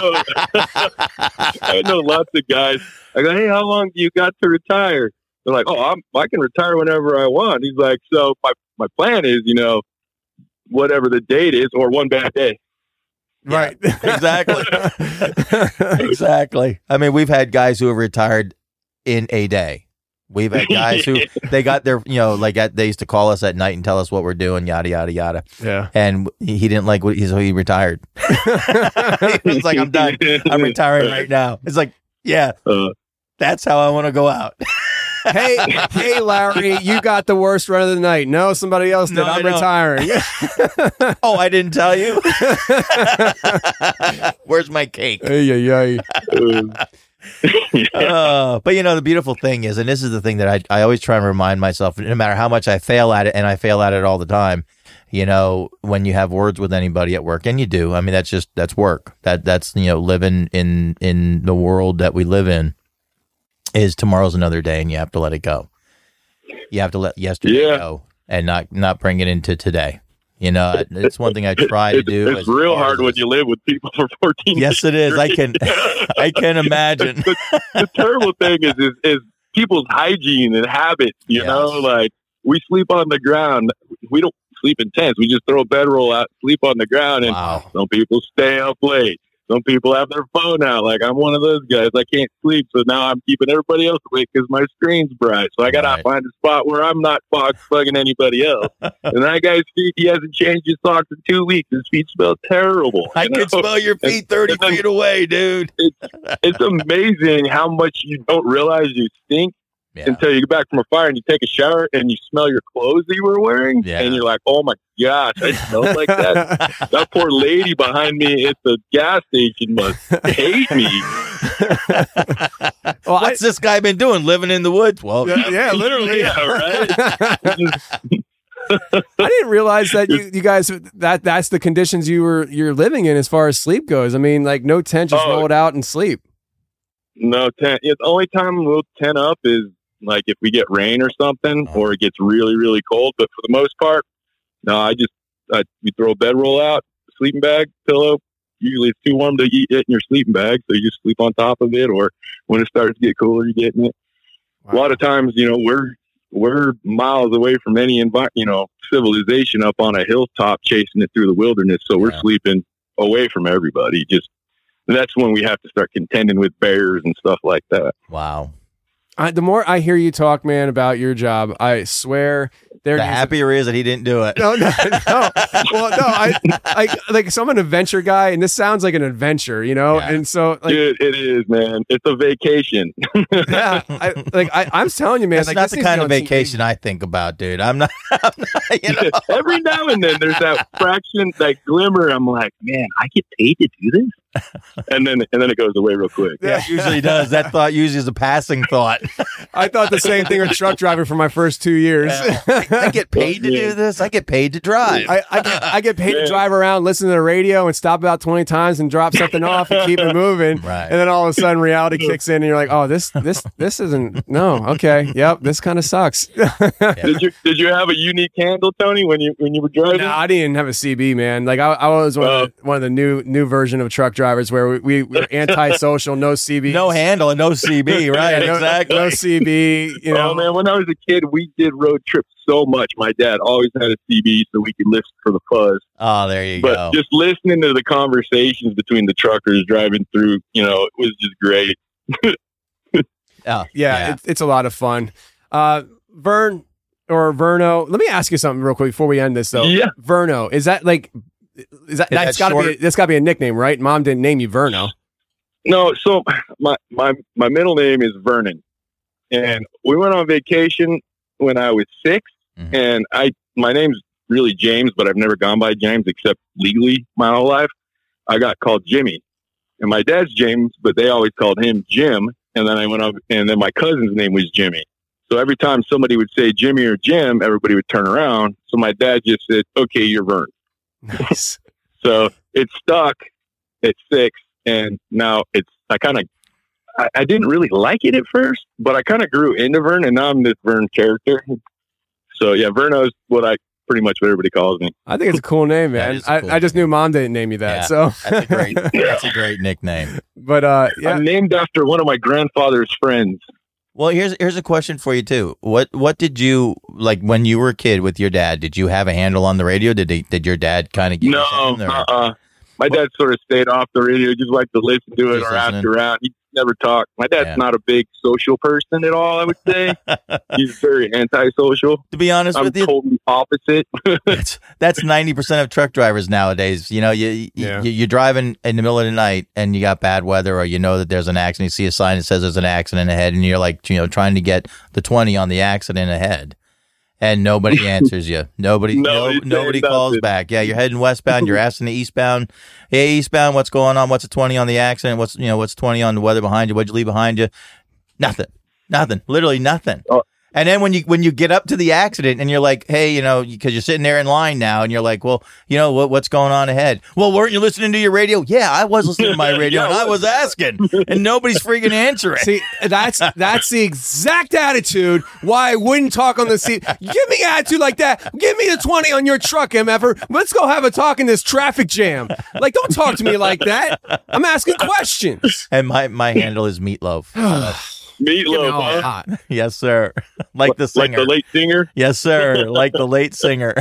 G: I know. I know lots of guys. I go, hey, how long do you got to retire? They're like, oh, I'm, I can retire whenever I want. He's like, so my, my plan is, you know, whatever the date is, or one bad day.
E: Right.
F: Exactly. Exactly. I mean, we've had guys who have retired in a day. We've had guys who they got their, you know, like at, they used to call us at night and tell us what we're doing, yada, yada, yada.
E: Yeah.
F: And he he didn't like what he, so he retired. It's like, I'm done. I'm retiring right now. It's like, yeah,
G: Uh,
F: that's how I want to go out.
E: Hey, hey, Larry, you got the worst run of the night. No, somebody else did.
F: No, I
E: I'm
F: don't.
E: retiring.
F: Oh, I didn't tell you. Where's my cake?
E: Hey, yeah, yeah.
G: uh,
F: Uh, but you know, the beautiful thing is, and this is the thing that I, I always try and remind myself, no matter how much I fail at it, and I fail at it all the time, you know, when you have words with anybody at work, and you do, I mean, that's just, that's work. That That's, you know, living in, in the world that we live in, is tomorrow's another day, and you have to let it go. You have to let yesterday
G: Yeah.
F: go and not, not bring it into today. You know, it's one thing I try to
G: it's,
F: do.
G: it's
F: as
G: real
F: far
G: hard
F: as
G: when
F: this-
G: you live with people for fourteen
F: Yes, it is. I can, I can imagine.
G: the, the terrible thing is, is is people's hygiene and habits. You
F: Yes.
G: know, like we sleep on the ground. We don't sleep in tents. We just throw a bedroll out, sleep on the ground, and
F: Wow.
G: some people stay up late. Some people have their phone out. Like I'm one of those guys. I can't sleep, so now I'm keeping everybody else awake because my screen's bright. So I gotta
F: Right.
G: find a spot where I'm not fox bugging anybody else. And that guy's feet, he hasn't changed his socks in two weeks. His feet smell terrible.
F: I
G: you
F: can
G: know?
F: smell your feet thirty
G: and then-
F: feet away, dude.
G: It's amazing how much you don't realize you stink
F: Yeah.
G: until you get back from a fire and you take a shower and you smell your clothes that you were wearing.
F: Yeah.
G: And you're like, oh my gosh, I smell like that. That poor lady behind me at the gas station must hate me.
E: Well, I,
F: What's this guy been doing? Living in the woods? Well,
E: yeah, yeah, literally.
G: Yeah, right?
E: I didn't realize that you, you guys that that's the conditions you were you're living in as far as sleep goes. I mean, like no tent, just
G: Oh.
E: roll it out and sleep.
G: No tent. Yeah, the only time we'll tent up is like if we get rain or something,
F: Oh.
G: or it gets really, really cold. But for the most part, no, I just I, we throw a bedroll out, sleeping bag, pillow. Usually it's too warm to eat it in your sleeping bag, so you just sleep on top of it. Or when it starts to get cooler, you get in it. A lot of times, you know, we're we're miles away from any envi- you know, civilization up on a hilltop chasing it through the wilderness. So we're
F: Yeah.
G: sleeping away from everybody. Just that's when we have to start contending with bears and stuff like that.
F: wow.
E: I, the more I hear you talk, man, about your job, I swear there.
F: The happier he is that he didn't do it.
E: No, no, no. Well, no. I, I like. So I'm an adventure guy, and this sounds like an adventure, you know.
F: Yeah.
E: And so, like,
G: Dude, it is, man. It's a vacation.
E: yeah, I, like I, I'm telling you, man.
F: That's
E: like,
F: not
E: this
F: the
E: needs to
F: kind
E: be
F: of
E: on T V.
F: vacation I think about, dude. I'm not, I'm not you know.
G: Every now and then there's that fraction, that glimmer. I'm like, man, I get paid to do this, and then and then it goes away real quick.
F: Yeah, it usually does. That thought usually is a passing thought.
E: I thought the same thing with truck driving for my first two years.
F: I get paid to do this. I get paid to drive.
E: I, I get I get paid to
G: Yeah.
E: drive around, listen to the radio, and stop about twenty times and drop something off and keep it moving.
F: Right.
E: And then all of a sudden, reality kicks in, and you're like, "Oh, this this this isn't. No, okay, yep, this kind of sucks."
G: Did you did you have a unique handle, Tony, when you when you were driving?
E: No, I didn't have a C B, man. Like I, I was one, of the, one of the new new version of truck drivers where we, we were antisocial, no C B,
F: No handle and no C B, right?
E: no,
F: Exactly.
E: no C B. You know,
G: Oh man, when I was a kid, we did road trips so much. My dad always had a C B so we could listen for the fuzz.
F: Oh, there you
G: But
F: go.
G: just listening to the conversations between the truckers driving through, you know, it was just great.
F: Oh,
E: yeah, It, it's a lot of fun. Uh, Vern or Verno, let me ask you something real quick before we end this though.
G: Yeah.
E: Verno, is that like, is that, that's
F: that
E: got to be,
F: short?
E: that's got to be a nickname, right? Mom didn't name you Verno.
G: No, so my my my middle name is Vernon, and we went on vacation when I was six,
F: Mhm.
G: and I my name's really James, but I've never gone by James except legally my whole life. I got called Jimmy, and my dad's James, but they always called him Jim. And then I went up, and then my cousin's name was Jimmy. So every time somebody would say Jimmy or Jim, everybody would turn around. So my dad just said, "Okay, you're Vern."
E: Nice.
G: So it stuck at six, and now it's, I kind of, I, I didn't really like it at first, but I kind of grew into Vern, and now I'm this Vern character. So yeah, Verno's what I, pretty much what everybody calls me.
E: I think it's a cool name,
F: That
E: man.
F: is a
E: I,
F: cool
E: I just knew Mom didn't name you that.
F: Yeah,
E: So
F: That's a great, that's a great nickname.
E: but uh, yeah,
G: I'm named after one of my grandfather's friends.
F: Well, here's here's a question for you too. What what did you like when you were a kid with your dad? Did you have a handle on the radio? Did he, did your dad kind of give
G: No,
F: you something, or-
G: uh-uh. My dad sort of stayed off the radio, just liked to listen to it
F: Just
G: or ask
F: listening.
G: around. He never talked. My dad's
F: Yeah.
G: not a big social person at all, I would say. He's very antisocial.
F: To be honest
G: I'm
F: with you,
G: totally opposite.
F: that's that's ninety percent of truck drivers nowadays. You know, you, you
E: Yeah.
F: you're driving in the middle of the night and you got bad weather, or you know that there's an accident. You see a sign that says there's an accident ahead, and you're like, you know, trying to get the twenty on the accident ahead, and nobody answers you. Nobody,
G: No,
F: no,
G: it's-
F: nobody
G: it's
F: calls
G: nothing.
F: back. Yeah, you're heading westbound. You're asking the eastbound, hey, eastbound, what's going on? What's a twenty on the accident? What's you know, what's twenty on the weather behind you? What'd you leave behind you? Nothing, nothing, literally nothing.
G: Oh.
F: And then when you when you get up to the accident and you're like, hey, you know, because you're sitting there in line now, and you're like, well, you know, what what's going on ahead? Well, weren't you listening to your radio? Yeah, I was listening to my radio, and I was asking, and nobody's freaking answering.
E: see, that's that's the exact attitude why I wouldn't talk on the seat. Give me attitude like that. Give me the twenty on your truck, M F er. Let's go have a talk in this traffic jam. Like, don't talk to me like that. I'm asking questions.
F: And my my handle is Meatloaf. Uh,
E: Give me
G: Meatloaf,
E: all
G: huh?
E: hot.
F: yes, sir. Like the
G: Like
F: singer.
G: the late singer.
F: yes, sir. Like the late singer.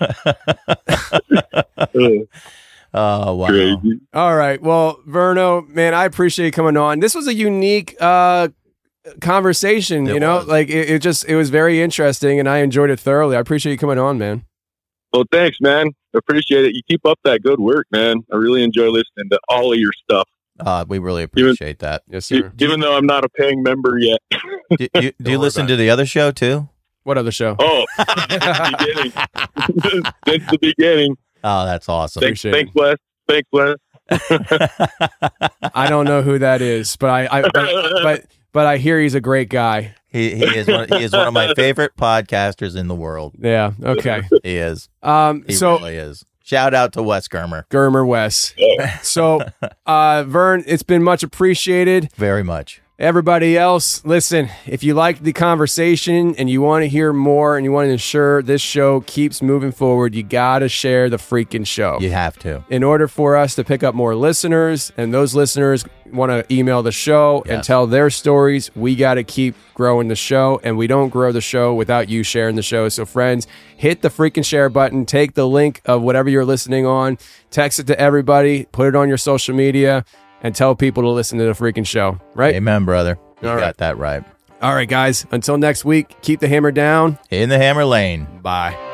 G: Uh,
F: Oh wow.
G: crazy.
E: All right. Well, Verno, man, I appreciate you coming on. This was a unique uh, conversation.
F: It
E: you know,
F: was.
E: like it, it just it was very interesting, and I enjoyed it thoroughly. I appreciate you coming on, man.
G: Well, thanks, man. Appreciate it. You keep up that good work, man. I really enjoy listening to all of your stuff.
F: Uh, we really appreciate that.
E: Yes,
G: E-
E: sir.
G: Even though I'm not a paying member yet.
F: Do, you, do you
E: worry
F: listen
E: about
F: to the other show too?
E: What other show?
G: Oh, since the beginning. Since the beginning.
F: Oh, that's awesome.
G: Thanks,
E: Appreciate
G: thanks, Wes. Thanks, Wes.
E: I don't know who that is, but I, I but, but but I hear he's a great guy.
F: He he is one, he is one of my favorite podcasters in the world.
E: Yeah. Okay.
F: He is.
E: Um.
F: He
E: So
F: really is. Shout out to Wes Germer.
E: Germer Wes. So, uh, Vern, it's been much appreciated.
F: Very much.
E: Everybody else, listen, if you liked the conversation and you want to hear more and you want to ensure this show keeps moving forward, you got to share the freaking show.
F: You have to.
E: In order for us to pick up more listeners, and those listeners want to email the show and
F: Yes.
E: tell their stories, we got to keep growing the show, and we don't grow the show without you sharing the show. So friends, hit the freaking share button, take the link of whatever you're listening on, text it to everybody, put it on your social media, and tell people to listen to the freaking show, right?
F: Amen, brother. You
E: All
F: got
E: right.
F: that right.
E: All right, guys. Until next week, keep the hammer down.
F: In the hammer lane.
E: Bye.